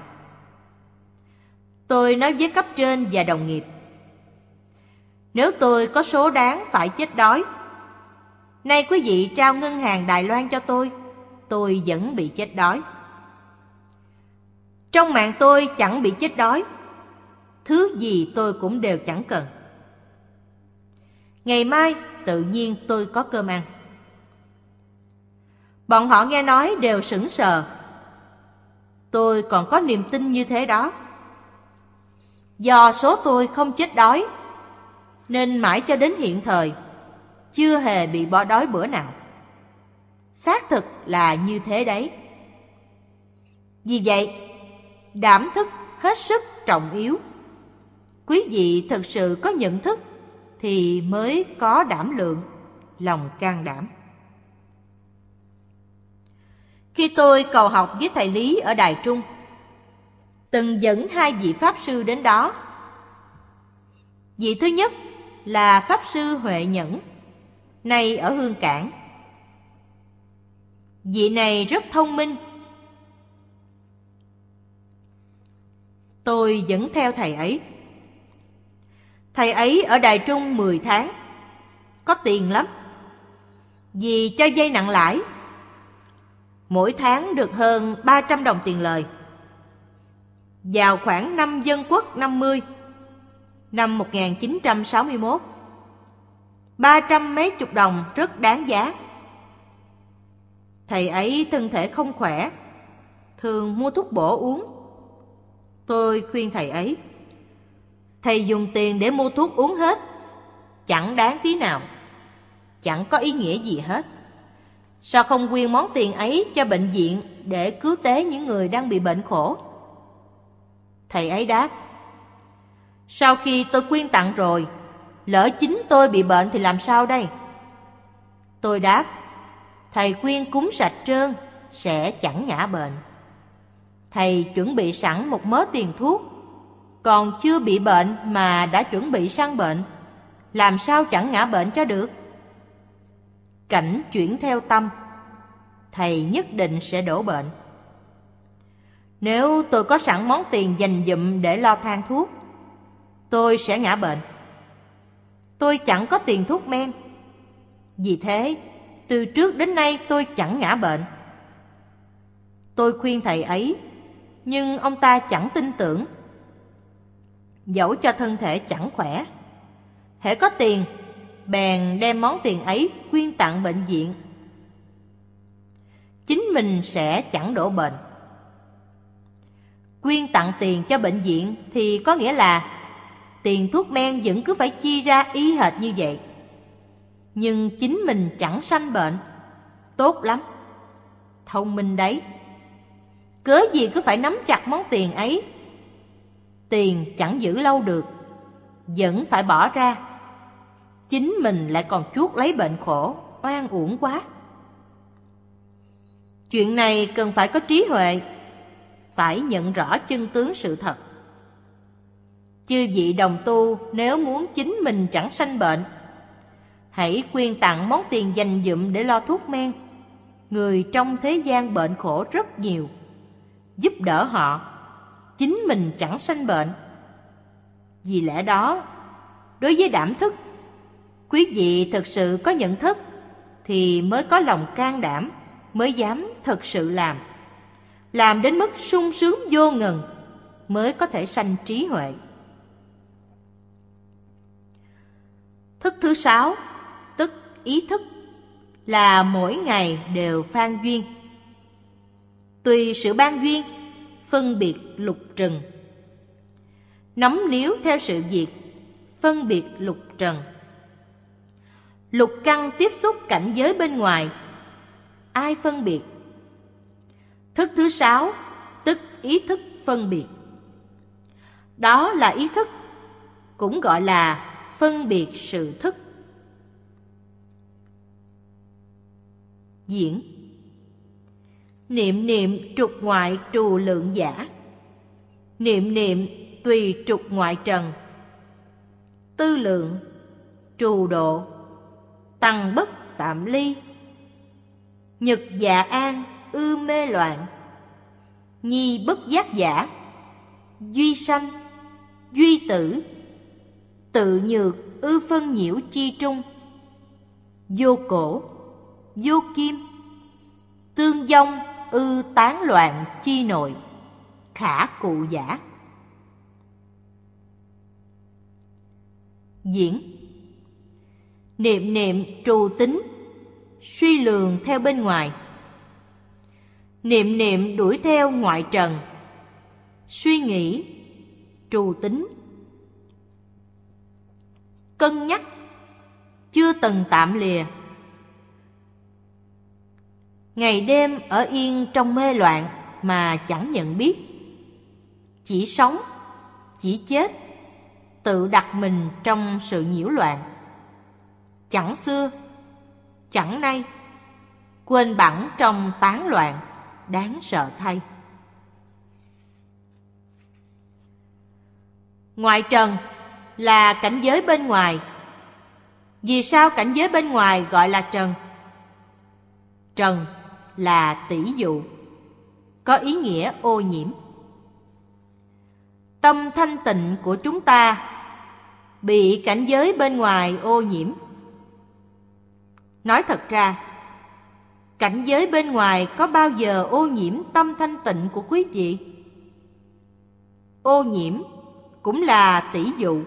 Tôi nói với cấp trên và đồng nghiệp, nếu tôi có số đáng phải chết đói, nay quý vị trao ngân hàng Đài Loan cho tôi vẫn bị chết đói. Trong mạng tôi chẳng bị chết đói, thứ gì tôi cũng đều chẳng cần. Ngày mai tự nhiên tôi có cơm ăn. Bọn họ nghe nói đều sững sờ. Tôi còn có niềm tin như thế đó. Do số tôi không chết đói, nên mãi cho đến hiện thời chưa hề bị bỏ đói bữa nào. Xác thực là như thế đấy. Vì vậy, đảm thức hết sức trọng yếu. Quý vị thực sự có nhận thức thì mới có đảm lượng, lòng can đảm. Khi tôi cầu học với thầy Lý ở Đài Trung, từng dẫn 2 vị Pháp Sư đến đó. Vị thứ nhất là Pháp Sư Huệ Nhẫn, nay ở Hương Cảng. Vị này rất thông minh. Tôi dẫn theo thầy ấy. Thầy ấy ở Đài Trung 10 tháng, có tiền lắm, vì cho vay nặng lãi. Mỗi tháng được hơn 300 đồng tiền lời. Vào khoảng năm Dân Quốc 50, năm 1961, 300 mấy chục đồng rất đáng giá. Thầy ấy thân thể không khỏe, thường mua thuốc bổ uống. Tôi khuyên thầy ấy, thầy dùng tiền để mua thuốc uống hết, chẳng đáng tí nào, chẳng có ý nghĩa gì hết. Sao không quyên món tiền ấy cho bệnh viện để cứu tế những người đang bị bệnh khổ? Thầy ấy đáp, sau khi tôi quyên tặng rồi, lỡ chính tôi bị bệnh thì làm sao đây? Tôi đáp, thầy quyên cúng sạch trơn, sẽ chẳng ngã bệnh. Thầy chuẩn bị sẵn một mớ tiền thuốc, còn chưa bị bệnh mà đã chuẩn bị sang bệnh, làm sao chẳng ngã bệnh cho được? Cảnh chuyển theo tâm, thầy nhất định sẽ đổ bệnh. Nếu tôi có sẵn món tiền dành dụm để lo thang thuốc, tôi sẽ ngã bệnh. Tôi chẳng có tiền thuốc men, vì thế từ trước đến nay tôi chẳng ngã bệnh. Tôi khuyên thầy ấy, nhưng ông ta chẳng tin tưởng. Dẫu cho thân thể chẳng khỏe, hễ có tiền, bèn đem món tiền ấy quyên tặng bệnh viện. Chính mình sẽ chẳng đổ bệnh. Quyên tặng tiền cho bệnh viện thì có nghĩa là tiền thuốc men vẫn cứ phải chi ra y hệt như vậy, nhưng chính mình chẳng sanh bệnh. Tốt lắm, thông minh đấy. Cớ gì cứ phải nắm chặt món tiền ấy? Tiền chẳng giữ lâu được, vẫn phải bỏ ra. Chính mình lại còn chuốc lấy bệnh khổ, oan uổng quá. Chuyện này cần phải có trí huệ, phải nhận rõ chân tướng sự thật. Chư vị đồng tu nếu muốn chính mình chẳng sanh bệnh, hãy quyên tặng món tiền dành dụm để lo thuốc men. Người trong thế gian bệnh khổ rất nhiều, giúp đỡ họ, chính mình chẳng sanh bệnh. Vì lẽ đó, đối với đảm thức, quý vị thực sự có nhận thức thì mới có lòng can đảm, mới dám thực sự làm đến mức sung sướng vô ngần, mới có thể sanh trí huệ. Thức thứ 6, tức ý thức, là mỗi ngày đều phan duyên. Tùy sự ban duyên, phân biệt lục trần. Nắm níu theo sự việc, phân biệt lục trần. Lục căn tiếp xúc cảnh giới bên ngoài, ai phân biệt? Thức thứ 6, tức ý thức phân biệt. Đó là ý thức, cũng gọi là phân biệt sự thức. Diễn: niệm niệm trục ngoại trù lượng giả, niệm niệm tùy trục ngoại trần. Tư lượng trù độ, tăng bất tạm ly. Nhật dạ an ư mê loạn, nhi bất giác giả. Duy sanh, duy tử, tự nhược ư phân nhiễu chi trung. Vô cổ, vô kim, tương vong ư tán loạn chi nội. Khả cụ giả. Diễn: niệm niệm trù tính, suy lường theo bên ngoài. Niệm niệm đuổi theo ngoại trần, suy nghĩ, trù tính. Cân nhắc, chưa từng tạm lìa. Ngày đêm ở yên trong mê loạn mà chẳng nhận biết. chỉ sống, chỉ chết, tự đặt mình trong sự nhiễu loạn. Chẳng xưa, chẳng nay, quên bẵng trong tán loạn, đáng sợ thay. Ngoại trần là cảnh giới bên ngoài. Vì sao cảnh giới bên ngoài gọi là trần? Trần là tỷ dụ, có ý nghĩa ô nhiễm. Tâm thanh tịnh của chúng ta bị cảnh giới bên ngoài ô nhiễm. Nói thật ra, cảnh giới bên ngoài có bao giờ ô nhiễm tâm thanh tịnh của quý vị? Ô nhiễm cũng là tỷ dụ.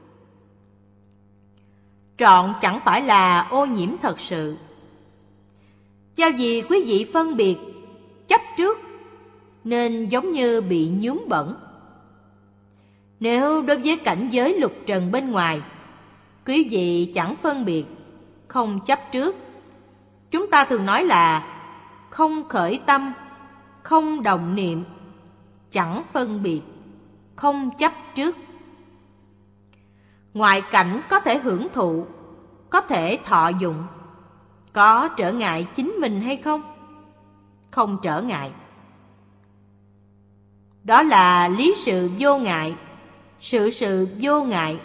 Trọn chẳng phải là ô nhiễm thật sự. Do vì quý vị phân biệt, chấp trước, nên giống như bị nhuốm bẩn. Nếu đối với cảnh giới lục trần bên ngoài, quý vị chẳng phân biệt, không chấp trước, chúng ta thường nói là không khởi tâm, không động niệm, chẳng phân biệt, không chấp trước. Ngoại cảnh có thể hưởng thụ, có thể thọ dụng, có trở ngại chính mình hay không? Không trở ngại. Đó là lý sự vô ngại, sự vô ngại.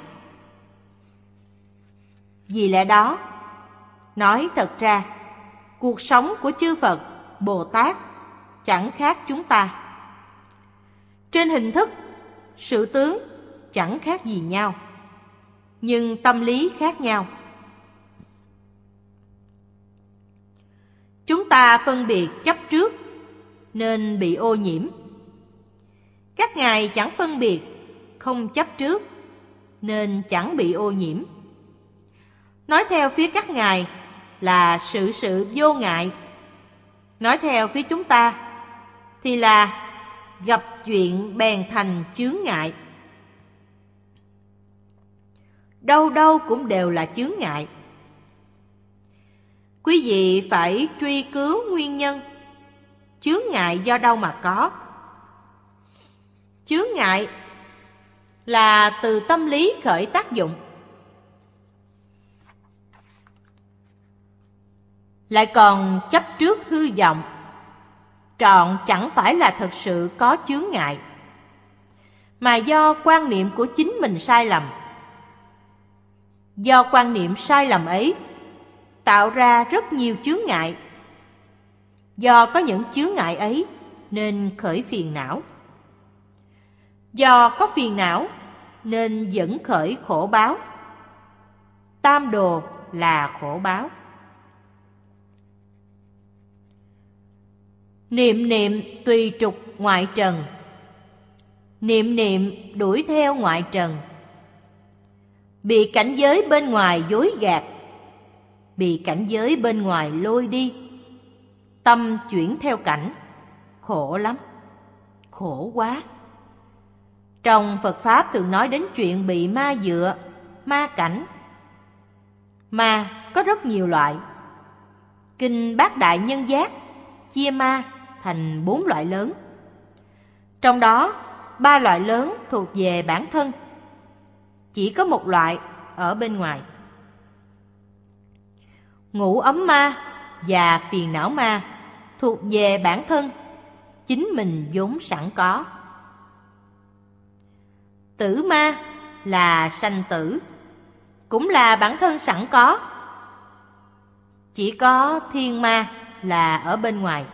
Vì lẽ đó, nói thật ra, cuộc sống của chư Phật, Bồ Tát chẳng khác chúng ta. Trên hình thức, sự tướng chẳng khác gì nhau, nhưng tâm lý khác nhau. Chúng ta phân biệt chấp trước nên bị ô nhiễm. Các ngài chẳng phân biệt, không chấp trước nên chẳng bị ô nhiễm. Nói theo phía các ngài là sự vô ngại. Nói theo phía chúng ta thì là gặp chuyện bèn thành chướng ngại. Đâu đâu cũng đều là chướng ngại. Quý vị phải truy cứu nguyên nhân. Chướng ngại do đâu mà có? Chướng ngại là từ tâm lý khởi tác dụng. Lại còn chấp trước hư vọng. Trọn chẳng phải là thật sự có chướng ngại, mà do quan niệm của chính mình sai lầm. Do quan niệm sai lầm ấy tạo ra rất nhiều chướng ngại. Do có những chướng ngại ấy nên khởi phiền não. Do có phiền não nên dẫn khởi khổ báo. Tam đồ là khổ báo. Niệm niệm tùy trục ngoại trần. Niệm niệm đuổi theo ngoại trần. Bị cảnh giới bên ngoài dối gạt, bị cảnh giới bên ngoài lôi đi. Tâm chuyển theo cảnh, khổ lắm, khổ quá. Trong Phật Pháp thường nói đến chuyện bị ma dựa, ma cảnh. Ma có rất nhiều loại. Kinh Bát Đại Nhân Giác chia ma thành 4 loại lớn. Trong đó 3 loại lớn thuộc về bản thân, chỉ có một loại ở bên ngoài. Ngũ ấm ma và phiền não ma thuộc về bản thân, chính mình vốn sẵn có. Tử ma là sanh tử, cũng là bản thân sẵn có. Chỉ có thiên ma là ở bên ngoài.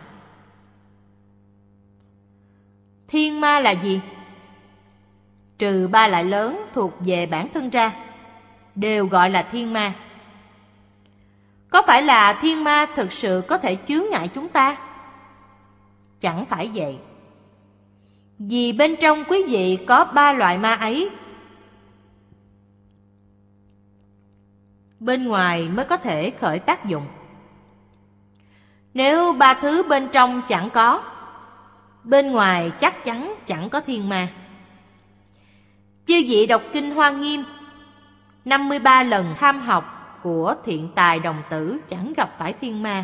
Thiên ma là gì? Trừ 3 loại lớn thuộc về bản thân ra, đều gọi là thiên ma. Có phải là thiên ma thực sự có thể chướng ngại chúng ta? Chẳng phải vậy. Vì bên trong quý vị có 3 loại ma ấy, bên ngoài mới có thể khởi tác dụng. Nếu 3 thứ bên trong chẳng có, bên ngoài chắc chắn chẳng có thiên ma. Chư vị đọc kinh Hoa Nghiêm, 53 lần tham học của Thiện Tài Đồng Tử chẳng gặp phải thiên ma.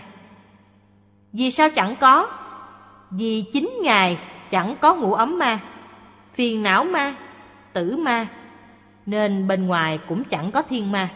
Vì sao chẳng có? Vì chính Ngài chẳng có ngũ ấm ma, phiền não ma, tử ma, nên bên ngoài cũng chẳng có thiên ma.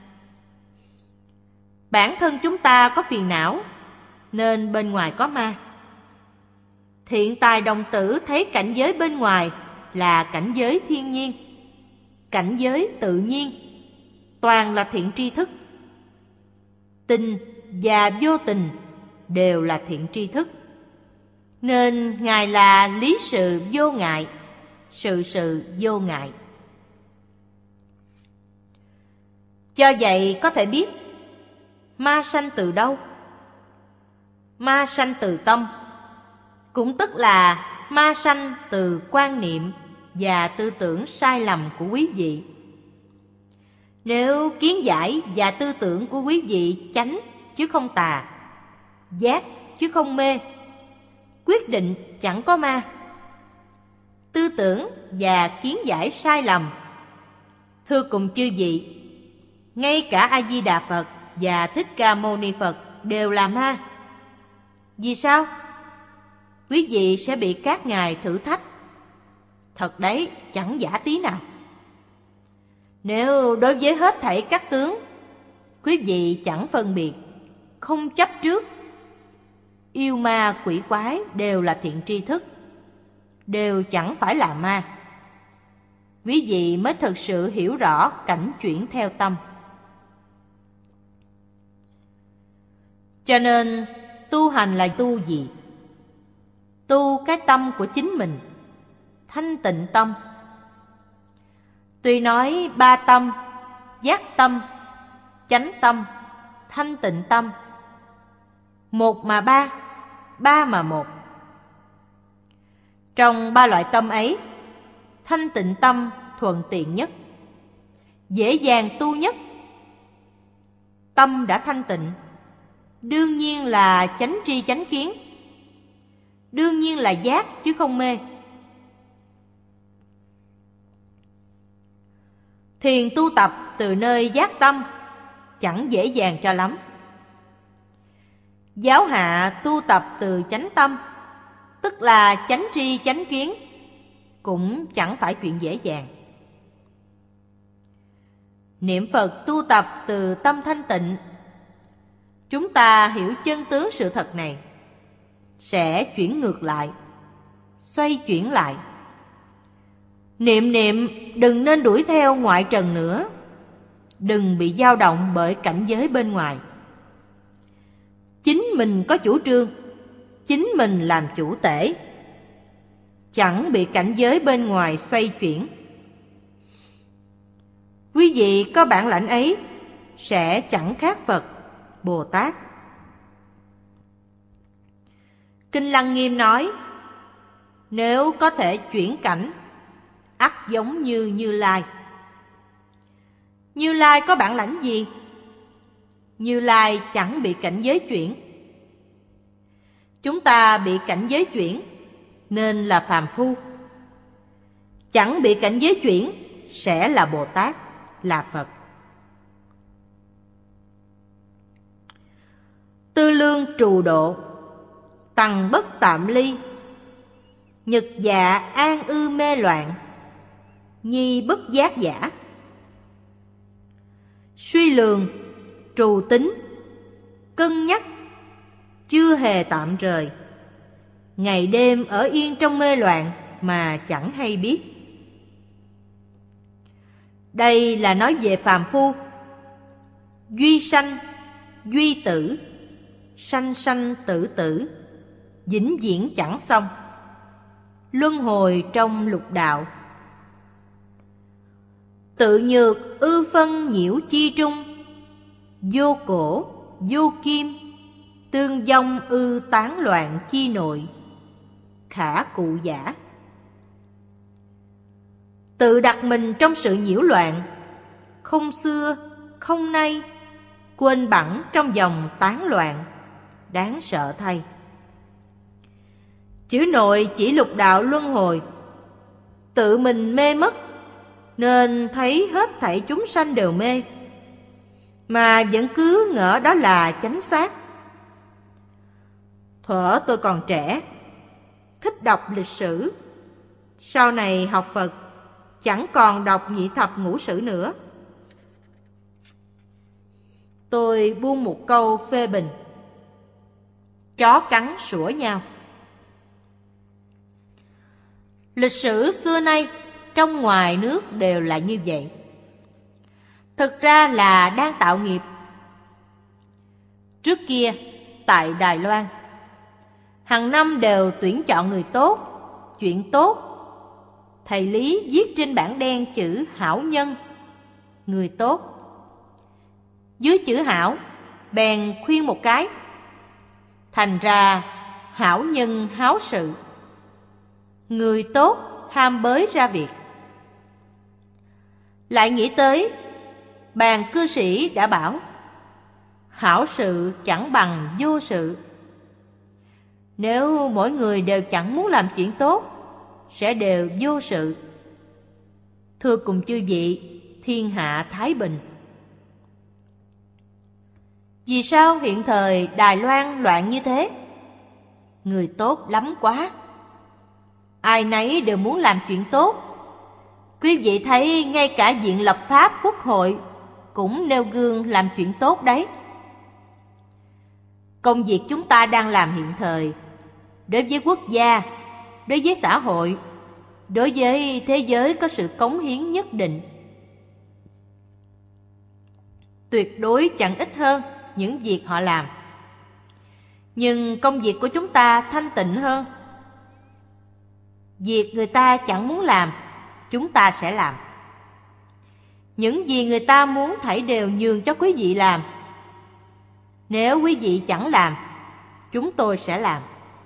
Bản thân chúng ta có phiền não, nên bên ngoài có ma. Thiện tài đồng tử thấy cảnh giới bên ngoài là cảnh giới thiên nhiên, cảnh giới tự nhiên, toàn là thiện tri thức. Tình và vô tình đều là thiện tri thức, nên Ngài là lý sự vô ngại, sự sự vô ngại. Do vậy có thể biết ma sanh từ đâu? Ma sanh từ tâm, cũng tức là ma sanh từ quan niệm và tư tưởng sai lầm của quý vị. Nếu kiến giải và tư tưởng của quý vị chánh chứ không tà, giác chứ không mê, quyết định chẳng có ma. Tư tưởng và kiến giải sai lầm, thưa cùng chư vị, ngay cả A Di Đà Phật và Thích Ca Mâu Ni Phật đều là ma. Vì sao? Quý vị sẽ bị các ngài thử thách. Thật đấy, chẳng giả tí nào. Nếu đối với hết thảy các tướng, quý vị chẳng phân biệt, không chấp trước, yêu ma quỷ quái đều là thiện tri thức, đều chẳng phải là ma, quý vị mới thực sự hiểu rõ cảnh chuyển theo tâm. Cho nên tu hành là tu gì? Tu cái tâm của chính mình, thanh tịnh tâm. Tuy nói ba tâm, giác tâm, chánh tâm, thanh tịnh tâm, một mà ba, ba mà một. Trong ba loại tâm ấy, thanh tịnh tâm thuận tiện nhất, dễ dàng tu nhất. Tâm đã thanh tịnh, đương nhiên là chánh tri chánh kiến, đương nhiên là giác chứ không mê. Thiền tu tập từ nơi giác tâm chẳng dễ dàng cho lắm. Giáo hạ tu tập từ chánh tâm, tức là chánh tri chánh kiến, cũng chẳng phải chuyện dễ dàng. Niệm Phật tu tập từ tâm thanh tịnh, chúng ta hiểu chân tướng sự thật này, sẽ chuyển ngược lại, xoay chuyển lại. Niệm niệm đừng nên đuổi theo ngoại trần nữa, đừng bị dao động bởi cảnh giới bên ngoài. Chính mình có chủ trương, chính mình làm chủ tể, chẳng bị cảnh giới bên ngoài xoay chuyển. Quý vị có bản lãnh ấy, sẽ chẳng khác Phật, Bồ Tát. Kinh Lăng Nghiêm nói, nếu có thể chuyển cảnh, ắt giống như Như Lai. Như Lai có bản lãnh gì? Như Lai chẳng bị cảnh giới chuyển. Chúng ta bị cảnh giới chuyển, nên là phàm phu. Chẳng bị cảnh giới chuyển, sẽ là Bồ Tát, là Phật. Tư lương trù độ, tằng bất tạm ly, nhật dạ an ư mê loạn, nhi bất giác giả. Suy lường, trù tính, cân nhắc, chưa hề tạm rời, ngày đêm ở yên trong mê loạn mà chẳng hay biết. Đây là nói về phàm phu. Duy sanh, duy tử, sanh sanh tử tử, vĩnh viễn chẳng xong, luân hồi trong lục đạo. Tự nhược ư phân nhiễu chi trung, vô cổ, vô kim, tương vong ư tán loạn chi nội, khả cụ giả. Tự đặt mình trong sự nhiễu loạn, không xưa, không nay, quên bẵng trong dòng tán loạn, đáng sợ thay. Chữ nội chỉ lục đạo luân hồi, tự mình mê mất, nên thấy hết thảy chúng sanh đều mê, mà vẫn cứ ngỡ đó là chánh xác. Thuở tôi còn trẻ, thích đọc lịch sử, Sau này học Phật, chẳng còn đọc nhị thập ngũ sử nữa. Tôi buông một câu phê bình: chó cắn sủa nhau. Lịch sử xưa nay trong ngoài nước đều là như vậy. Thực ra là đang tạo nghiệp. Trước kia, tại Đài Loan, hàng năm đều tuyển chọn người tốt, chuyện tốt. Thầy Lý viết trên bảng đen chữ hảo nhân, người tốt. Dưới chữ hảo, bèn khuyên một cái. Thành ra hảo nhân háo sự, người tốt ham bới ra việc. Lại nghĩ tới, bàn cư sĩ đã bảo hảo sự chẳng bằng vô sự. Nếu mỗi người đều chẳng muốn làm chuyện tốt, sẽ đều vô sự. Thưa cùng chư vị, thiên hạ thái bình. Vì sao hiện thời Đài Loan loạn như thế? Người tốt lắm quá, ai nấy đều muốn làm chuyện tốt. Quý vị thấy ngay cả Viện Lập pháp Quốc hội cũng nêu gương làm chuyện tốt đấy. Công việc chúng ta đang làm hiện thời, đối với quốc gia, đối với xã hội, đối với thế giới có sự cống hiến nhất định. Tuyệt đối chẳng ít hơn những việc họ làm. Nhưng công việc của chúng ta thanh tịnh hơn. Việc người ta chẳng muốn làm, chúng ta sẽ làm. Những gì người ta muốn thảy đều nhường cho quý vị làm. Nếu quý vị chẳng làm, chúng tôi sẽ làm.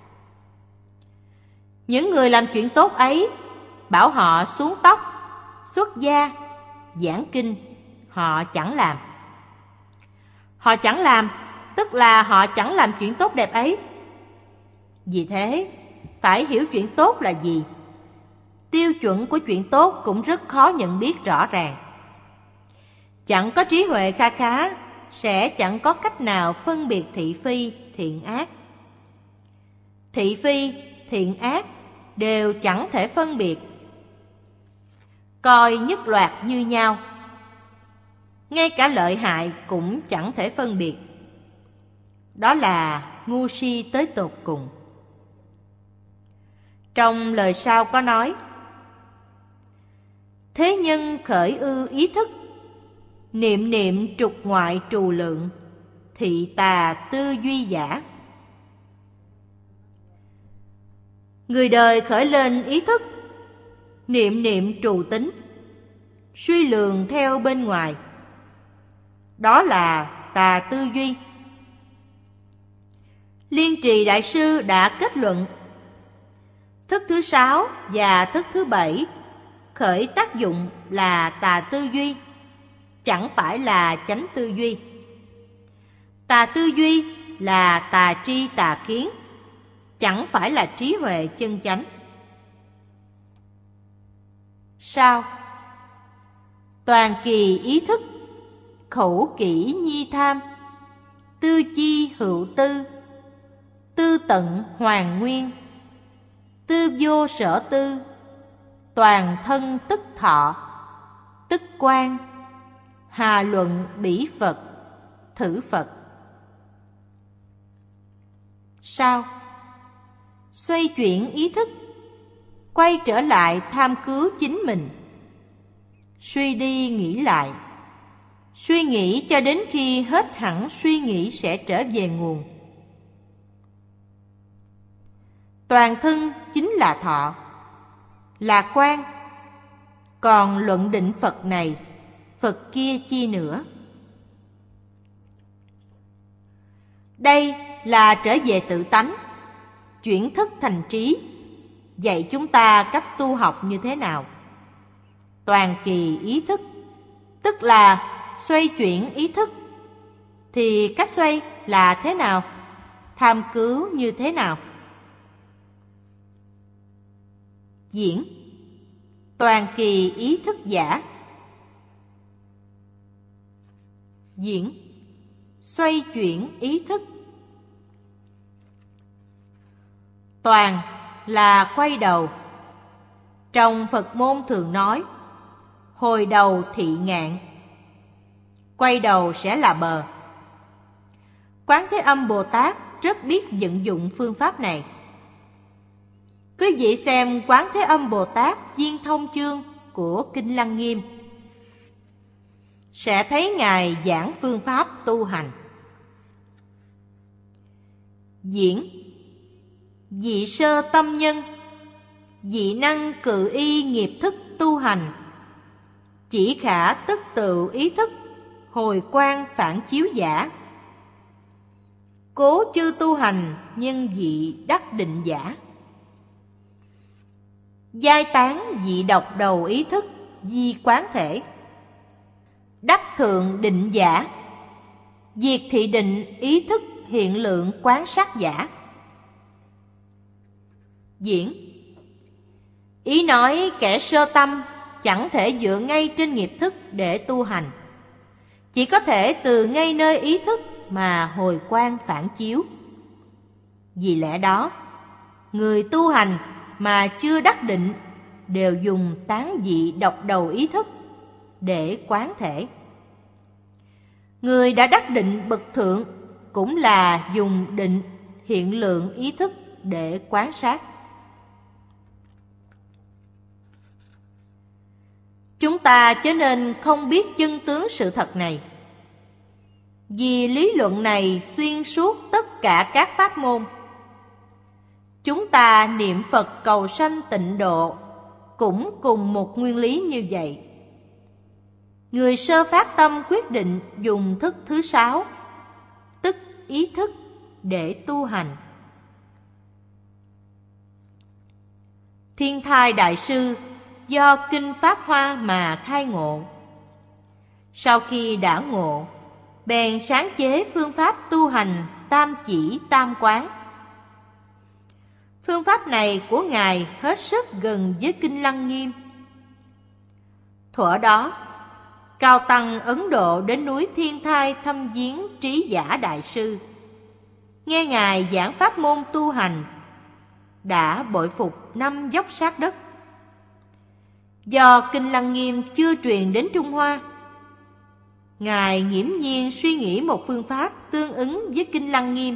Những người làm chuyện tốt ấy, bảo họ xuống tóc, xuất gia, giảng kinh, họ chẳng làm. Họ chẳng làm, tức là họ chẳng làm chuyện tốt đẹp ấy. Vì thế, phải hiểu chuyện tốt là gì. Tiêu chuẩn của chuyện tốt cũng rất khó nhận biết rõ ràng. Chẳng có trí huệ kha khá, sẽ chẳng có cách nào phân biệt thị phi, thiện ác. Thị phi, thiện ác đều chẳng thể phân biệt, coi nhất loạt như nhau. Ngay cả lợi hại cũng chẳng thể phân biệt. Đó là ngu si tới tột cùng. Trong lời sau có nói: thế nhân khởi ư ý thức, niệm niệm trục ngoại trù lượng, thị tà tư duy giả. Người đời khởi lên ý thức, niệm niệm trù tính, suy lường theo bên ngoài. Đó là tà tư duy. Liên Trì Đại Sư đã kết luận: thức thứ 6 và thức thứ 7 khởi tác dụng là tà tư duy, chẳng phải là chánh tư duy. Tà tư duy là tà tri tà kiến, chẳng phải là trí huệ chân chánh. Sao? Toàn kỳ ý thức, khẩu kỹ nhi tham, tư chi hữu tư, tư tận hoàn nguyên, tư vô sở tư, toàn thân tức thọ, tức quan, hà luận bỉ Phật, thử Phật. Sao? Xoay chuyển ý thức, quay trở lại tham cứu chính mình, suy đi nghĩ lại, suy nghĩ cho đến khi hết hẳn suy nghĩ sẽ trở về nguồn. Toàn thân chính là thọ, là quan. Còn luận định Phật này, Phật kia chi nữa? Đây là trở về tự tánh, chuyển thức thành trí, dạy chúng ta cách tu học như thế nào. Toàn kỳ ý thức, tức là xoay chuyển ý thức. Thì cách xoay là thế nào? Tham cứu như thế nào? Diễn toàn kỳ ý thức giả. Diễn xoay chuyển ý thức. Toàn là quay đầu, Trong Phật môn thường nói, hồi đầu thị ngạn, quay đầu sẽ là bờ. Quán Thế Âm Bồ Tát rất biết vận dụng phương pháp này. Quý vị xem Quán Thế Âm Bồ Tát Viên Thông Chương của Kinh Lăng Nghiêm, sẽ thấy Ngài giảng phương pháp tu hành. Diễn: dị sơ tâm nhân, dị năng cự y nghiệp thức tu hành, chỉ khả tức tự ý thức, hồi quang phản chiếu giả. Cố chư tu hành, nhân dị đắc định giả. Giai tán dị độc đầu ý thức, di quán thể. Đắc thượng định giả, diệt thị định ý thức hiện lượng quán sát giả. Diễn: ý nói kẻ sơ tâm chẳng thể dựa ngay trên nghiệp thức để tu hành, chỉ có thể từ ngay nơi ý thức mà hồi quang phản chiếu. Vì lẽ đó, người tu hành mà chưa đắc định đều dùng tán dị độc đầu ý thức để quán thể. Người đã đắc định bậc thượng cũng là dùng định hiện lượng ý thức để quán sát. Chúng ta chớ nên không biết chân tướng sự thật này. Vì lý luận này xuyên suốt tất cả các pháp môn. Chúng ta niệm Phật cầu sanh tịnh độ cũng cùng một nguyên lý như vậy. Người sơ phát tâm quyết định dùng thức thứ 6, tức ý thức, để tu hành. Thiên Thai Đại Sư do Kinh Pháp Hoa mà khai ngộ. Sau khi đã ngộ, bèn sáng chế phương pháp tu hành tam chỉ tam quán. Phương pháp này của Ngài hết sức gần với Kinh Lăng Nghiêm. Thuở đó, Cao Tăng Ấn Độ đến núi Thiên Thai thăm viếng Trí Giả Đại Sư. Nghe Ngài giảng pháp môn tu hành, đã bội phục 5 dốc sát đất. Do Kinh Lăng Nghiêm chưa truyền đến Trung Hoa, Ngài nghiễm nhiên suy nghĩ một phương pháp tương ứng với Kinh Lăng Nghiêm.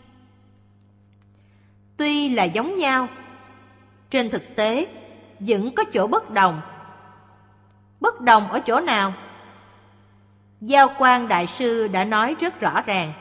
Tuy là giống nhau, trên thực tế vẫn có chỗ bất đồng. Bất đồng ở chỗ nào? Giao Quang Đại Sư đã nói rất rõ ràng.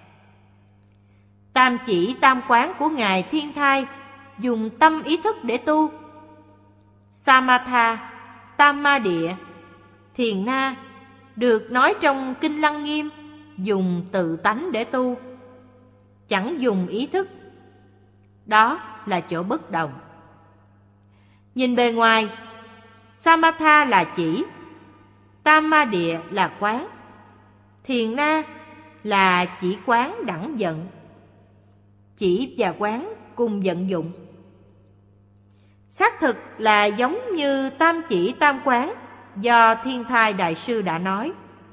Tam chỉ tam quán của Ngài Thiên Thai dùng tâm ý thức để tu. Samatha, Tam Ma Địa, Thiền Na được nói trong Kinh Lăng Nghiêm dùng tự tánh để tu, chẳng dùng ý thức. Đó là chỗ bất đồng. Nhìn bề ngoài, Samatha là chỉ, Tam Ma Địa là quán, Thiền Na là chỉ quán đẳng vận. Chỉ và quán cùng vận dụng. Xác thực là giống như tam chỉ tam quán do Thiên Thai Đại Sư đã nói.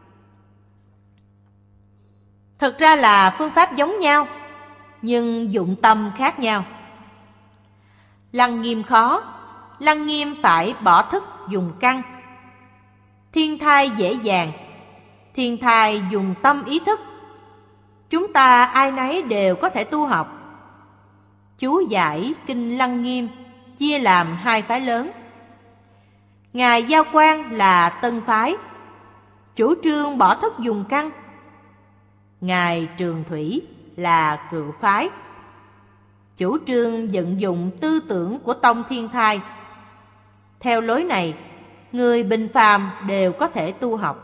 Thực ra là phương pháp giống nhau, nhưng dụng tâm khác nhau. Lăng Nghiêm khó, Lăng Nghiêm phải bỏ thức dùng căn. Thiên Thai dễ dàng, Thiên Thai dùng tâm ý thức. Chúng ta ai nấy đều có thể tu học. Chú giải Kinh Lăng Nghiêm chia làm 2 phái lớn. Ngài Giao Quang là Tân phái, chủ trương bỏ thức dùng căn. Ngài Trường Thủy là Cựu phái, chủ trương vận dụng tư tưởng của tông Thiên Thai. Theo lối này, người bình phàm đều có thể tu học.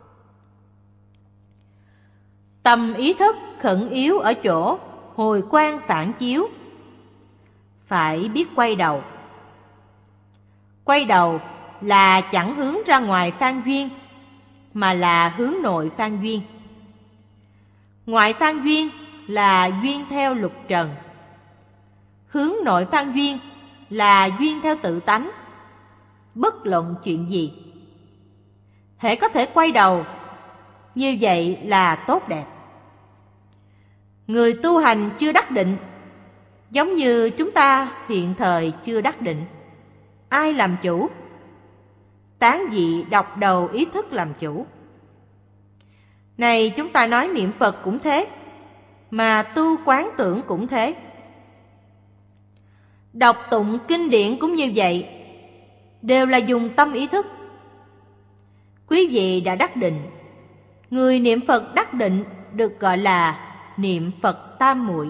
Tâm ý thức khẩn yếu ở chỗ hồi quang phản chiếu. Phải biết quay đầu. Quay đầu là chẳng hướng ra ngoài phan duyên, mà là hướng nội phan duyên. Ngoại phan duyên là duyên theo lục trần. Hướng nội phan duyên là duyên theo tự tánh. Bất luận chuyện gì, hễ có thể quay đầu, như vậy là tốt đẹp. Người tu hành chưa đắc định, giống như chúng ta hiện thời chưa đắc định. ai làm chủ? Tán dị độc đầu ý thức làm chủ. Này chúng ta nói niệm Phật cũng thế, mà tu quán tưởng cũng thế. Đọc tụng kinh điển cũng như vậy, đều là dùng tâm ý thức. Quý vị đã đắc định. Người niệm Phật đắc định được gọi là niệm Phật tam muội.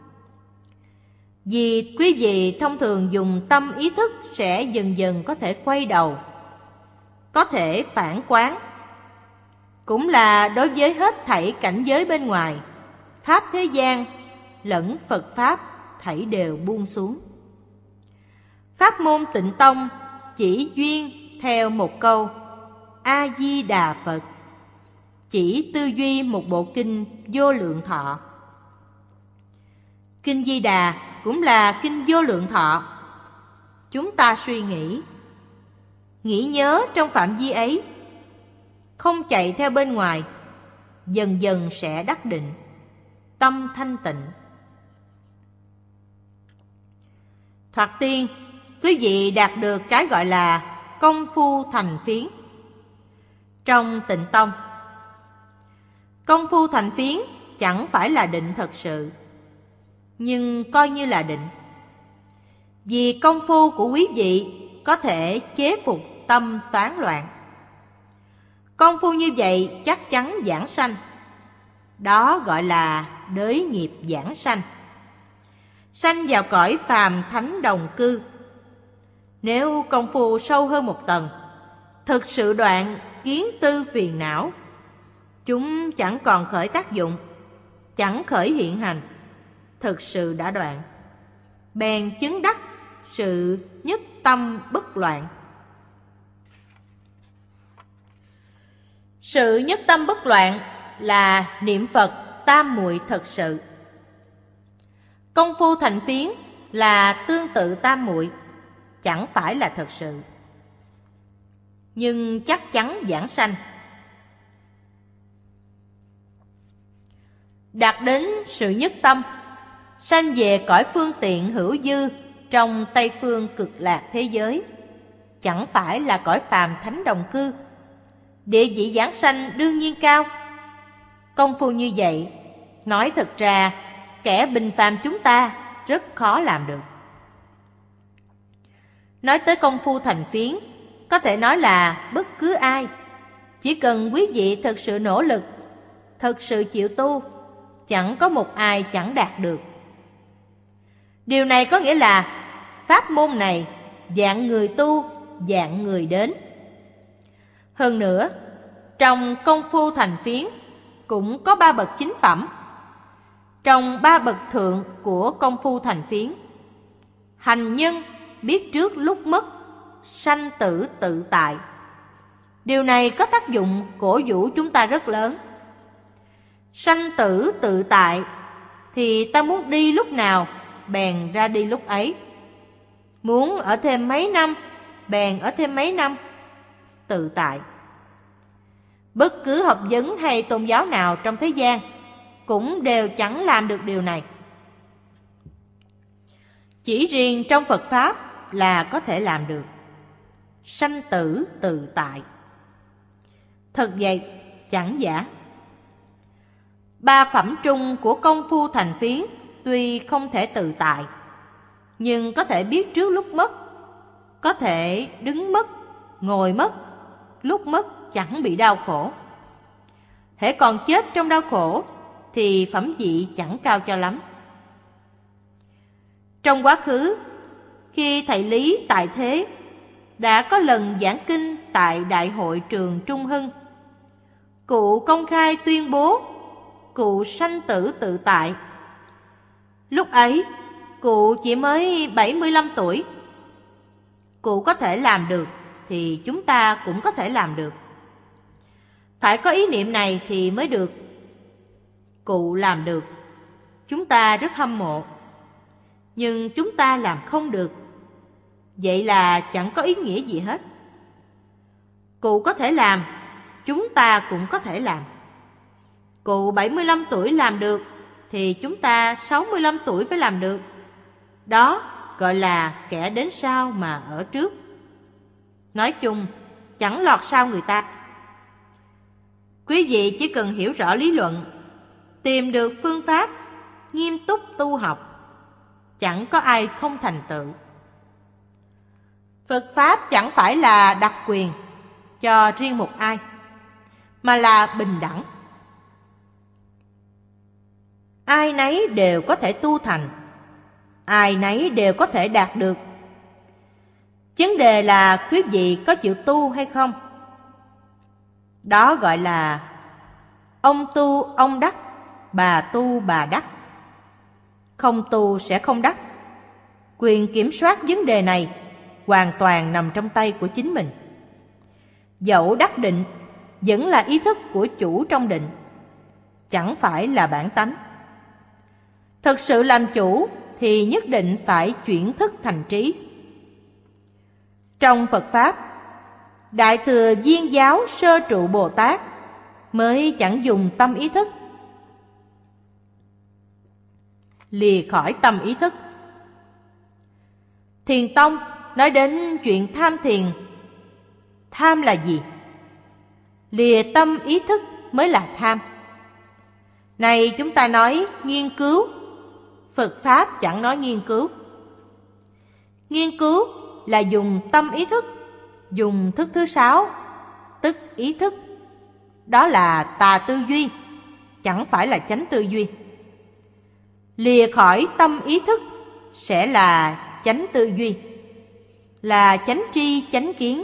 Vì quý vị thông thường dùng tâm ý thức sẽ dần dần có thể quay đầu, có thể phản quán. Cũng là đối với hết thảy cảnh giới bên ngoài, pháp thế gian lẫn Phật Pháp thảy đều buông xuống. Pháp môn Tịnh Tông chỉ duyên theo một câu A-di-đà Phật, chỉ tư duy một bộ kinh Vô Lượng Thọ. Kinh Di Đà cũng là kinh Vô Lượng Thọ. Chúng ta suy nghĩ nhớ trong phạm vi ấy, không chạy theo bên ngoài, dần dần sẽ đắc định, tâm thanh tịnh. Thoạt tiên, quý vị đạt được cái gọi là công phu thành phiến. Trong Tịnh Tông, công phu thành phiến chẳng phải là định thật sự, nhưng coi như là định. Vì công phu của quý vị có thể chế phục tâm toán loạn. Công phu như vậy chắc chắn giảng sanh. Đó gọi là đới nghiệp giảng sanh. Sanh vào cõi phàm thánh đồng cư. Nếu công phu sâu hơn một tầng, thực sự đoạn kiến tư phiền não, chúng chẳng còn khởi tác dụng, chẳng khởi hiện hành, thực sự đã đoạn, bèn chứng đắc sự nhất tâm bất loạn. Sự nhất tâm bất loạn là niệm Phật tam muội thật sự. Công phu thành phiến là tương tự tam muội, chẳng phải là thật sự, nhưng chắc chắn giảng sanh. Đạt đến sự nhất tâm, sanh về cõi phương tiện hữu dư trong Tây phương cực lạc thế giới, chẳng phải là cõi phàm thánh đồng cư. Địa vị giảng sanh đương nhiên cao. Công phu như vậy, nói thật ra, kẻ bình phàm chúng ta rất khó làm được. Nói tới công phu thành phiến, có thể nói là bất cứ ai, chỉ cần quý vị thực sự nỗ lực, thực sự chịu tu, chẳng có một ai chẳng đạt được. Điều này có nghĩa là pháp môn này dạng người tu, dạng người đến. Hơn nữa, trong công phu thành phiến cũng có 3 bậc chính phẩm. Trong 3 bậc thượng của công phu thành phiến, hành nhân biết trước lúc mất, sanh tử tự tại. Điều này có tác dụng cổ vũ chúng ta rất lớn. Sanh tử tự tại thì ta muốn đi lúc nào bèn ra đi lúc ấy, muốn ở thêm mấy năm bèn ở thêm mấy năm, tự tại. Bất cứ học vấn hay tôn giáo nào trong thế gian cũng đều chẳng làm được điều này. Chỉ riêng trong Phật Pháp là có thể làm được. Sanh tử tự tại. Thật vậy, chẳng giả. 3 phẩm trung của công phu thành phiến tuy không thể tự tại, nhưng có thể biết trước lúc mất, có thể đứng mất, ngồi mất, lúc mất chẳng bị đau khổ. Hễ còn chết trong đau khổ thì phẩm vị chẳng cao cho lắm. Trong quá khứ, khi thầy Lý tại thế đã có lần giảng kinh tại Đại hội trường Trung Hưng, cụ công khai tuyên bố cụ sanh tử tự tại. Lúc ấy, cụ chỉ mới 75 tuổi. Cụ có thể làm được thì chúng ta cũng có thể làm được. Phải có ý niệm này thì mới được. Cụ làm được, chúng ta rất hâm mộ. Nhưng chúng ta làm không được, vậy là chẳng có ý nghĩa gì hết. Cụ có thể làm, chúng ta cũng có thể làm. Cụ 75 tuổi làm được thì chúng ta 65 tuổi phải làm được. Đó gọi là kẻ đến sau mà ở trước. nói chung chẳng lọt sao người ta. Quý vị chỉ cần hiểu rõ lý luận, tìm được phương pháp, nghiêm túc tu học, chẳng có ai không thành tựu. Phật Pháp chẳng phải là đặc quyền cho riêng một ai, mà là bình đẳng. Ai nấy đều có thể tu thành, ai nấy đều có thể đạt được. Vấn đề là quý vị có chịu tu hay không. Đó gọi là ông tu ông đắc, bà tu bà đắc. Không tu sẽ không đắc. Quyền kiểm soát vấn đề này hoàn toàn nằm trong tay của chính mình. Dẫu đắc định vẫn là ý thức của chủ trong định, chẳng phải là bản tánh. Thực sự làm chủ thì nhất định phải chuyển thức thành trí. Trong Phật Pháp, Đại Thừa Viên Giáo Sơ Trụ Bồ Tát mới chẳng dùng tâm ý thức. Lìa khỏi tâm ý thức. Thiền Tông nói đến chuyện tham thiền. Tham là gì? Lìa tâm ý thức mới là tham. Này chúng ta nói nghiên cứu, Phật Pháp chẳng nói nghiên cứu. Nghiên cứu là dùng tâm ý thức, dùng thức thứ 6, tức ý thức. Đó là tà tư duy, chẳng phải là chánh tư duy. Lìa khỏi tâm ý thức sẽ là chánh tư duy, là chánh tri chánh kiến.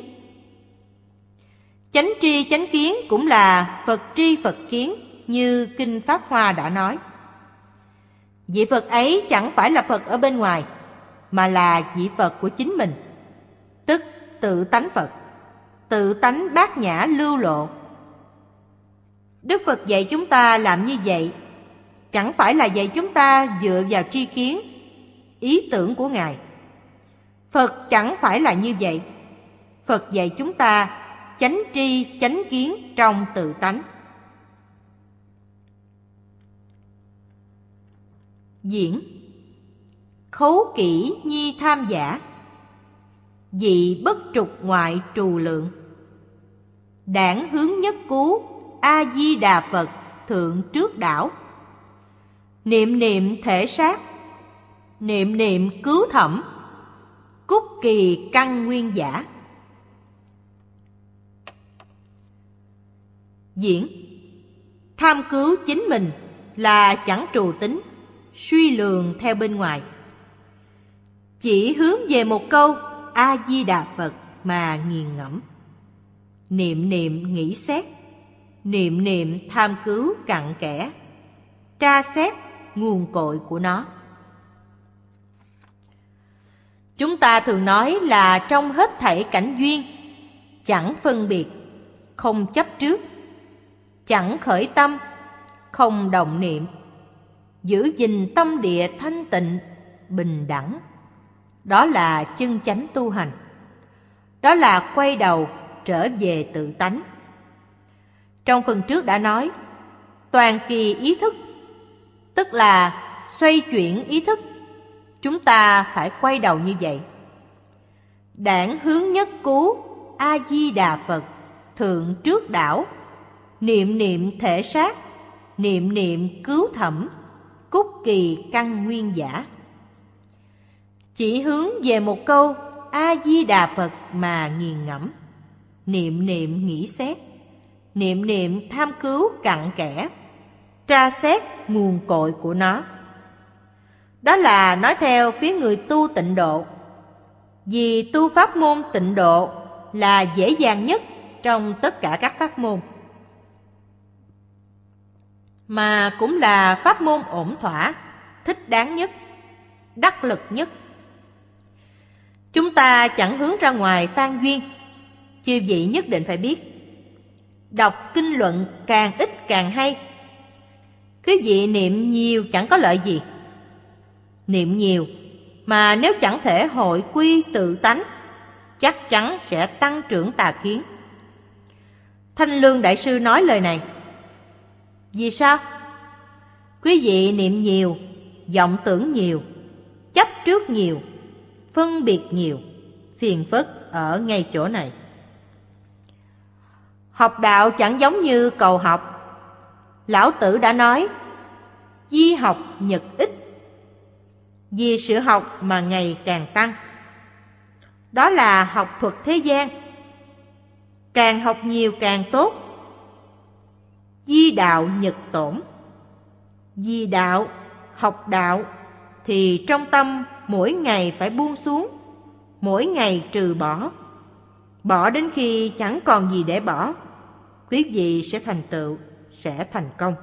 Chánh tri chánh kiến cũng là Phật tri Phật kiến, như Kinh Pháp Hoa đã nói. Vị Phật ấy chẳng phải là Phật ở bên ngoài, mà là vị Phật của chính mình, tức tự tánh Phật, tự tánh bát nhã lưu lộ. Đức Phật dạy chúng ta làm như vậy, chẳng phải là dạy chúng ta dựa vào tri kiến, ý tưởng của Ngài. Phật chẳng phải là như vậy. Phật dạy chúng ta chánh tri chánh kiến trong tự tánh. Diễn khấu kỹ nhi tham giả, dị bất trục ngoại trù lượng. Đảng hướng nhất cứu, A-di-đà Phật thượng trước đảo. Niệm niệm thể sát, niệm niệm cứu thẩm, cúc kỳ căn nguyên giả. Diễn tham cứu chính mình là chẳng trù tính, suy lường theo bên ngoài. Chỉ hướng về một câu A-di-đà Phật mà nghiền ngẫm. Niệm niệm nghĩ xét, niệm niệm tham cứu cặn kẽ, tra xét nguồn cội của nó. Chúng ta thường nói là trong hết thảy cảnh duyên, chẳng phân biệt, không chấp trước, chẳng khởi tâm, không động niệm, giữ gìn tâm địa thanh tịnh, bình đẳng. Đó là chân chánh tu hành. Đó là quay đầu trở về tự tánh. Trong phần trước đã nói, toàn kỳ ý thức, tức là xoay chuyển ý thức. Chúng ta phải quay đầu như vậy. Đảng hướng nhất cứu, A-di-đà Phật thượng trước đảo. Niệm niệm thể sát, niệm niệm cứu thẩm, cúc kỳ căn nguyên giả. Chỉ hướng về một câu A-di-đà Phật mà nghiền ngẫm. Niệm niệm nghĩ xét, niệm niệm tham cứu cặn kẽ, tra xét nguồn cội của nó. Đó là nói theo phía người tu tịnh độ. Vì tu pháp môn tịnh độ là dễ dàng nhất trong tất cả các pháp môn, mà cũng là pháp môn ổn thỏa, thích đáng nhất, đắc lực nhất. Chúng ta chẳng hướng ra ngoài phan duyên. Chư vị nhất định phải biết, đọc kinh luận càng ít càng hay. Quý vị niệm nhiều chẳng có lợi gì. Niệm nhiều mà nếu chẳng thể hội quy tự tánh, chắc chắn sẽ tăng trưởng tà kiến. Thanh Lương Đại Sư nói lời này. Vì sao? Quý vị niệm nhiều, vọng tưởng nhiều, chấp trước nhiều, phân biệt nhiều, phiền phức ở ngay chỗ này. Học đạo chẳng giống như cầu học. Lão Tử đã nói, di học nhật ích, vì sự học mà ngày càng tăng. Đó là học thuật thế gian, càng học nhiều càng tốt. Di đạo nhật tổn, di đạo, học đạo thì trong tâm mỗi ngày phải buông xuống, mỗi ngày trừ bỏ. Bỏ đến khi chẳng còn gì để bỏ, quý vị sẽ thành tựu, sẽ thành công.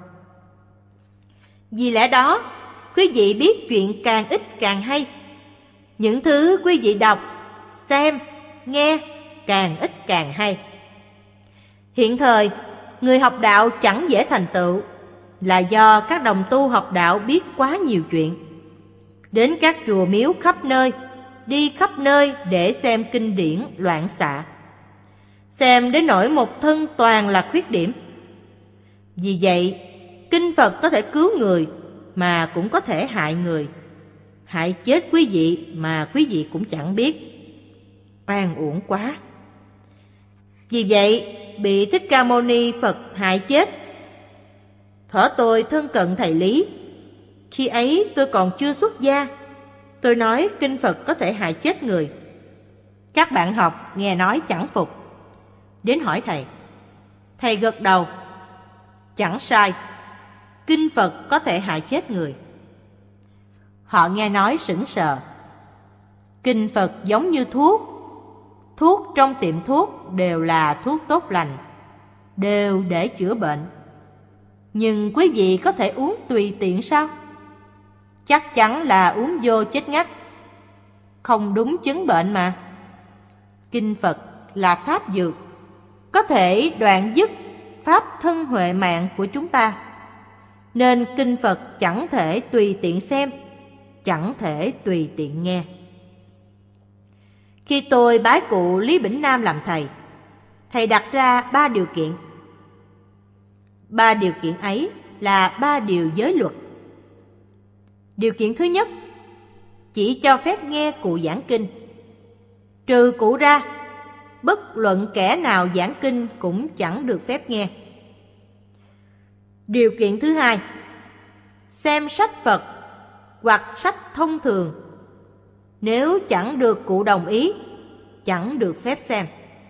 Vì lẽ đó, quý vị biết chuyện càng ít càng hay. Những thứ quý vị đọc, xem, nghe càng ít càng hay. Hiện thời, người học đạo chẳng dễ thành tựu là do các đồng tu học đạo biết quá nhiều chuyện. Đến các chùa miếu khắp nơi, đi khắp nơi để xem kinh điển loạn xạ. Xem đến nỗi một thân toàn là khuyết điểm. Vì vậy, kinh Phật có thể cứu người mà cũng có thể hại người. Hại chết quý vị mà quý vị cũng chẳng biết. Oan uổng quá. Vì vậy, bị Thích Ca Mâu Ni Phật hại chết. Thuở tôi thân cận thầy Lý, khi ấy tôi còn chưa xuất gia, tôi nói kinh Phật có thể hại chết người. Các bạn học nghe nói chẳng phục, đến hỏi thầy. Thầy gật đầu, chẳng sai, kinh Phật có thể hại chết người. Họ nghe nói sững sờ. Kinh Phật giống như thuốc. Thuốc trong tiệm thuốc đều là thuốc tốt lành, đều để chữa bệnh. Nhưng quý vị có thể uống tùy tiện sao? Chắc chắn là uống vô chết ngắt, không đúng chứng bệnh mà. Kinh Phật là pháp dược, có thể đoạn dứt pháp thân huệ mạng của chúng ta. Nên kinh Phật chẳng thể tùy tiện xem, chẳng thể tùy tiện nghe. Khi tôi bái cụ Lý Bỉnh Nam làm thầy, thầy đặt ra 3 điều kiện. 3 điều kiện ấy là 3 điều giới luật. Điều kiện thứ nhất, chỉ cho phép nghe cụ giảng kinh. Trừ cụ ra, bất luận kẻ nào giảng kinh cũng chẳng được phép nghe. Điều kiện thứ hai, xem sách Phật hoặc sách thông thường, nếu chẳng được cụ đồng ý, chẳng được phép xem.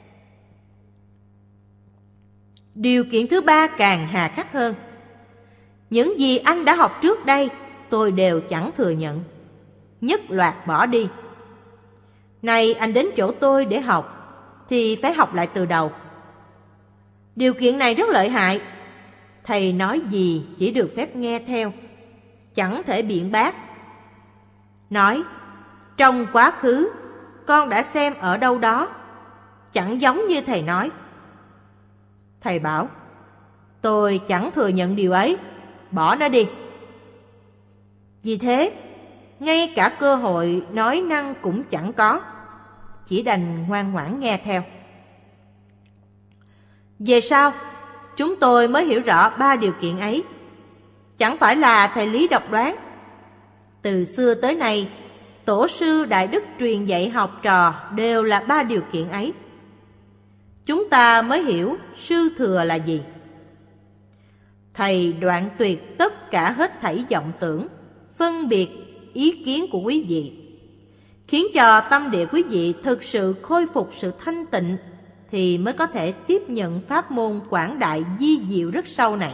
Điều kiện thứ ba càng hà khắc hơn. Những gì anh đã học trước đây, tôi đều chẳng thừa nhận, nhất loạt bỏ đi. Này anh đến chỗ tôi để học, thì phải học lại từ đầu. Điều kiện này rất lợi hại. Thầy nói gì chỉ được phép nghe theo, chẳng thể biện bác. Nói, trong quá khứ, con đã xem ở đâu đó, chẳng giống như thầy nói. Thầy bảo, tôi chẳng thừa nhận điều ấy, bỏ nó đi. Vì thế, ngay cả cơ hội nói năng cũng chẳng có, chỉ đành ngoan ngoãn nghe theo. Về sau, chúng tôi mới hiểu rõ 3 điều kiện ấy. Chẳng phải là thầy Lý độc đoán. Từ xưa tới nay, tổ sư Đại Đức truyền dạy học trò đều là 3 điều kiện ấy. Chúng ta mới hiểu sư thừa là gì. Thầy đoạn tuyệt tất cả hết thảy vọng tưởng, phân biệt, ý kiến của quý vị, khiến cho tâm địa quý vị thực sự khôi phục sự thanh tịnh, thì mới có thể tiếp nhận pháp môn quảng đại vi diệu rất sâu này.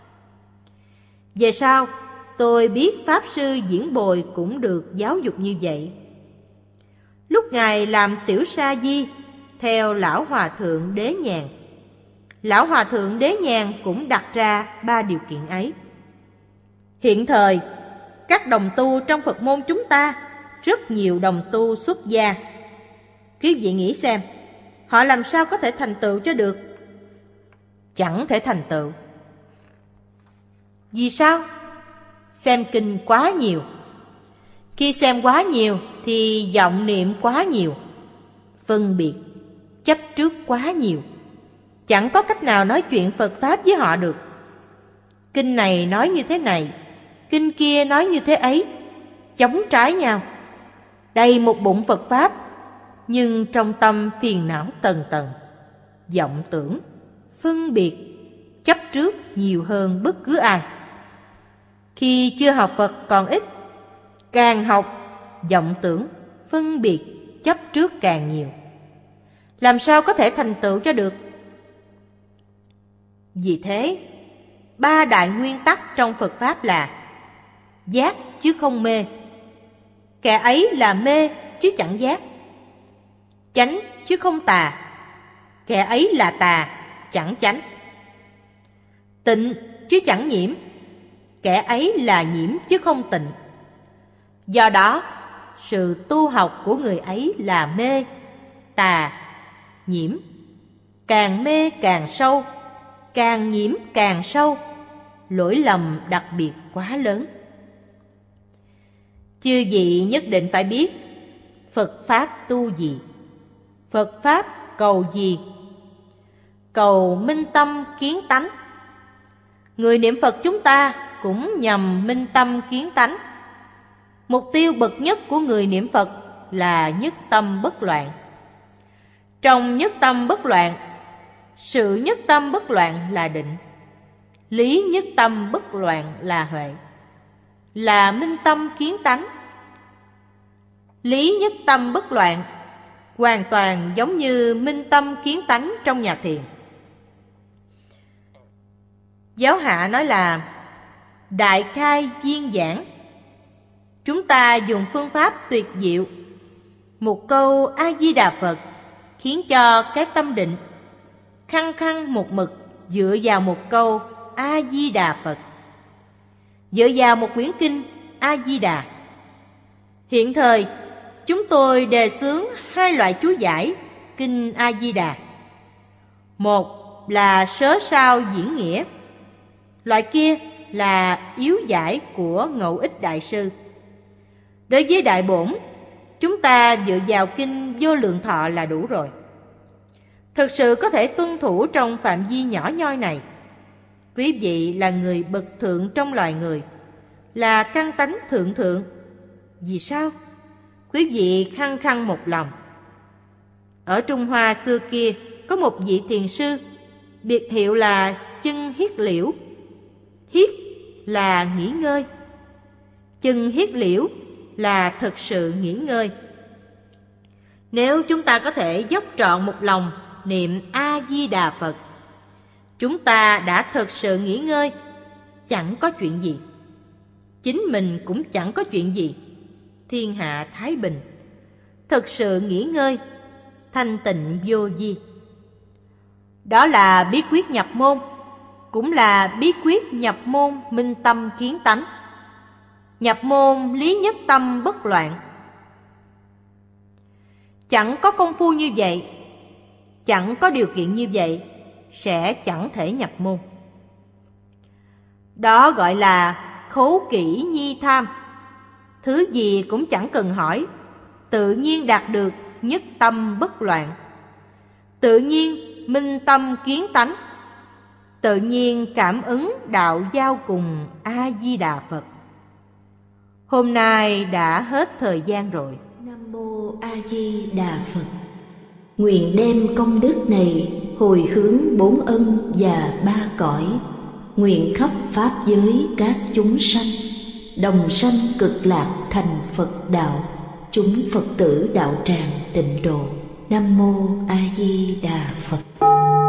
Về sau, tôi biết Pháp Sư Diễn Bồi cũng được giáo dục như vậy. Lúc Ngài làm tiểu sa di theo Lão Hòa Thượng Đế Nhàn, Lão Hòa Thượng Đế Nhàn cũng đặt ra 3 điều kiện ấy. Hiện thời, các đồng tu trong Phật môn chúng ta, rất nhiều đồng tu xuất gia. Quý vị nghĩ xem, họ làm sao có thể thành tựu cho được? Chẳng thể thành tựu. Vì sao? Xem kinh quá nhiều. Khi xem quá nhiều thì vọng niệm quá nhiều, phân biệt, chấp trước quá nhiều. Chẳng có cách nào nói chuyện Phật Pháp với họ được. Kinh này nói như thế này, kinh kia nói như thế ấy, chống trái nhau. Đầy một bụng Phật Pháp, nhưng trong tâm phiền não tầng tầng, vọng tưởng, phân biệt, chấp trước nhiều hơn bất cứ ai. Khi chưa học Phật còn ít, càng học, vọng tưởng, phân biệt, chấp trước càng nhiều. Làm sao có thể thành tựu cho được? Vì thế, 3 đại nguyên tắc trong Phật Pháp là giác chứ không mê, kẻ ấy là mê chứ chẳng giác; chánh chứ không tà, kẻ ấy là tà chẳng chánh; tịnh chứ chẳng nhiễm, kẻ ấy là nhiễm chứ không tịnh. Do đó, sự tu học của người ấy là mê, tà, nhiễm. Càng mê càng sâu, càng nhiễm càng sâu, lỗi lầm đặc biệt quá lớn. Chư vị nhất định phải biết Phật Pháp tu gì, Phật Pháp cầu gì. Cầu minh tâm kiến tánh. Người niệm Phật chúng ta cũng nhằm minh tâm kiến tánh. Mục tiêu bậc nhất của người niệm Phật là nhất tâm bất loạn. Trong nhất tâm bất loạn, sự nhất tâm bất loạn là định, lý nhất tâm bất loạn là huệ, là minh tâm kiến tánh. Lý nhất tâm bất loạn hoàn toàn giống như minh tâm kiến tánh trong nhà thiền. Giáo hạ nói là đại khai viên giảng. Chúng ta dùng phương pháp tuyệt diệu, một câu A-di-đà Phật khiến cho cái tâm định khăng khăng một mực dựa vào một câu A-di-đà Phật, dựa vào một quyển kinh A-di-đà. Hiện thời, chúng tôi đề xướng 2 loại chú giải kinh A-di-đà. Một là sớ sao diễn nghĩa, loại kia là yếu giải của Ngẫu Ích Đại Sư. Đối với đại bổn, chúng ta dựa vào kinh Vô Lượng Thọ là đủ rồi. Thực sự có thể tuân thủ trong phạm vi nhỏ nhoi này. Quý vị là người bậc thượng trong loài người, là căn tánh thượng thượng. Vì sao? Quý vị khăng khăng một lòng. Ở Trung Hoa xưa kia có một vị thiền sư, biệt hiệu là Chân Hiết Liễu. Hiết là nghỉ ngơi, Chân Hiết Liễu là thực sự nghỉ ngơi. Nếu chúng ta có thể dốc trọn một lòng niệm A-di-đà Phật, chúng ta đã thực sự nghỉ ngơi, chẳng có chuyện gì. Chính mình cũng chẳng có chuyện gì, thiên hạ thái bình, thực sự nghỉ ngơi, thanh tịnh vô vi. Đó là bí quyết nhập môn, cũng là bí quyết nhập môn minh tâm kiến tánh, nhập môn lý nhất tâm bất loạn. Chẳng có công phu như vậy, chẳng có điều kiện như vậy, sẽ chẳng thể nhập môn. Đó gọi là khấu kỹ nhi tham. Thứ gì cũng chẳng cần hỏi, tự nhiên đạt được nhất tâm bất loạn, tự nhiên minh tâm kiến tánh, tự nhiên cảm ứng đạo giao cùng A-di-đà Phật. Hôm nay đã hết thời gian rồi. Nam Mô A Di Đà Phật. Nguyện đem công đức này hồi hướng 4 ân và 3 cõi. Nguyện khắp pháp giới các chúng sanh đồng sanh cực lạc thành Phật đạo. Chúng Phật tử đạo tràng tịnh độ. Nam Mô A Di Đà Phật.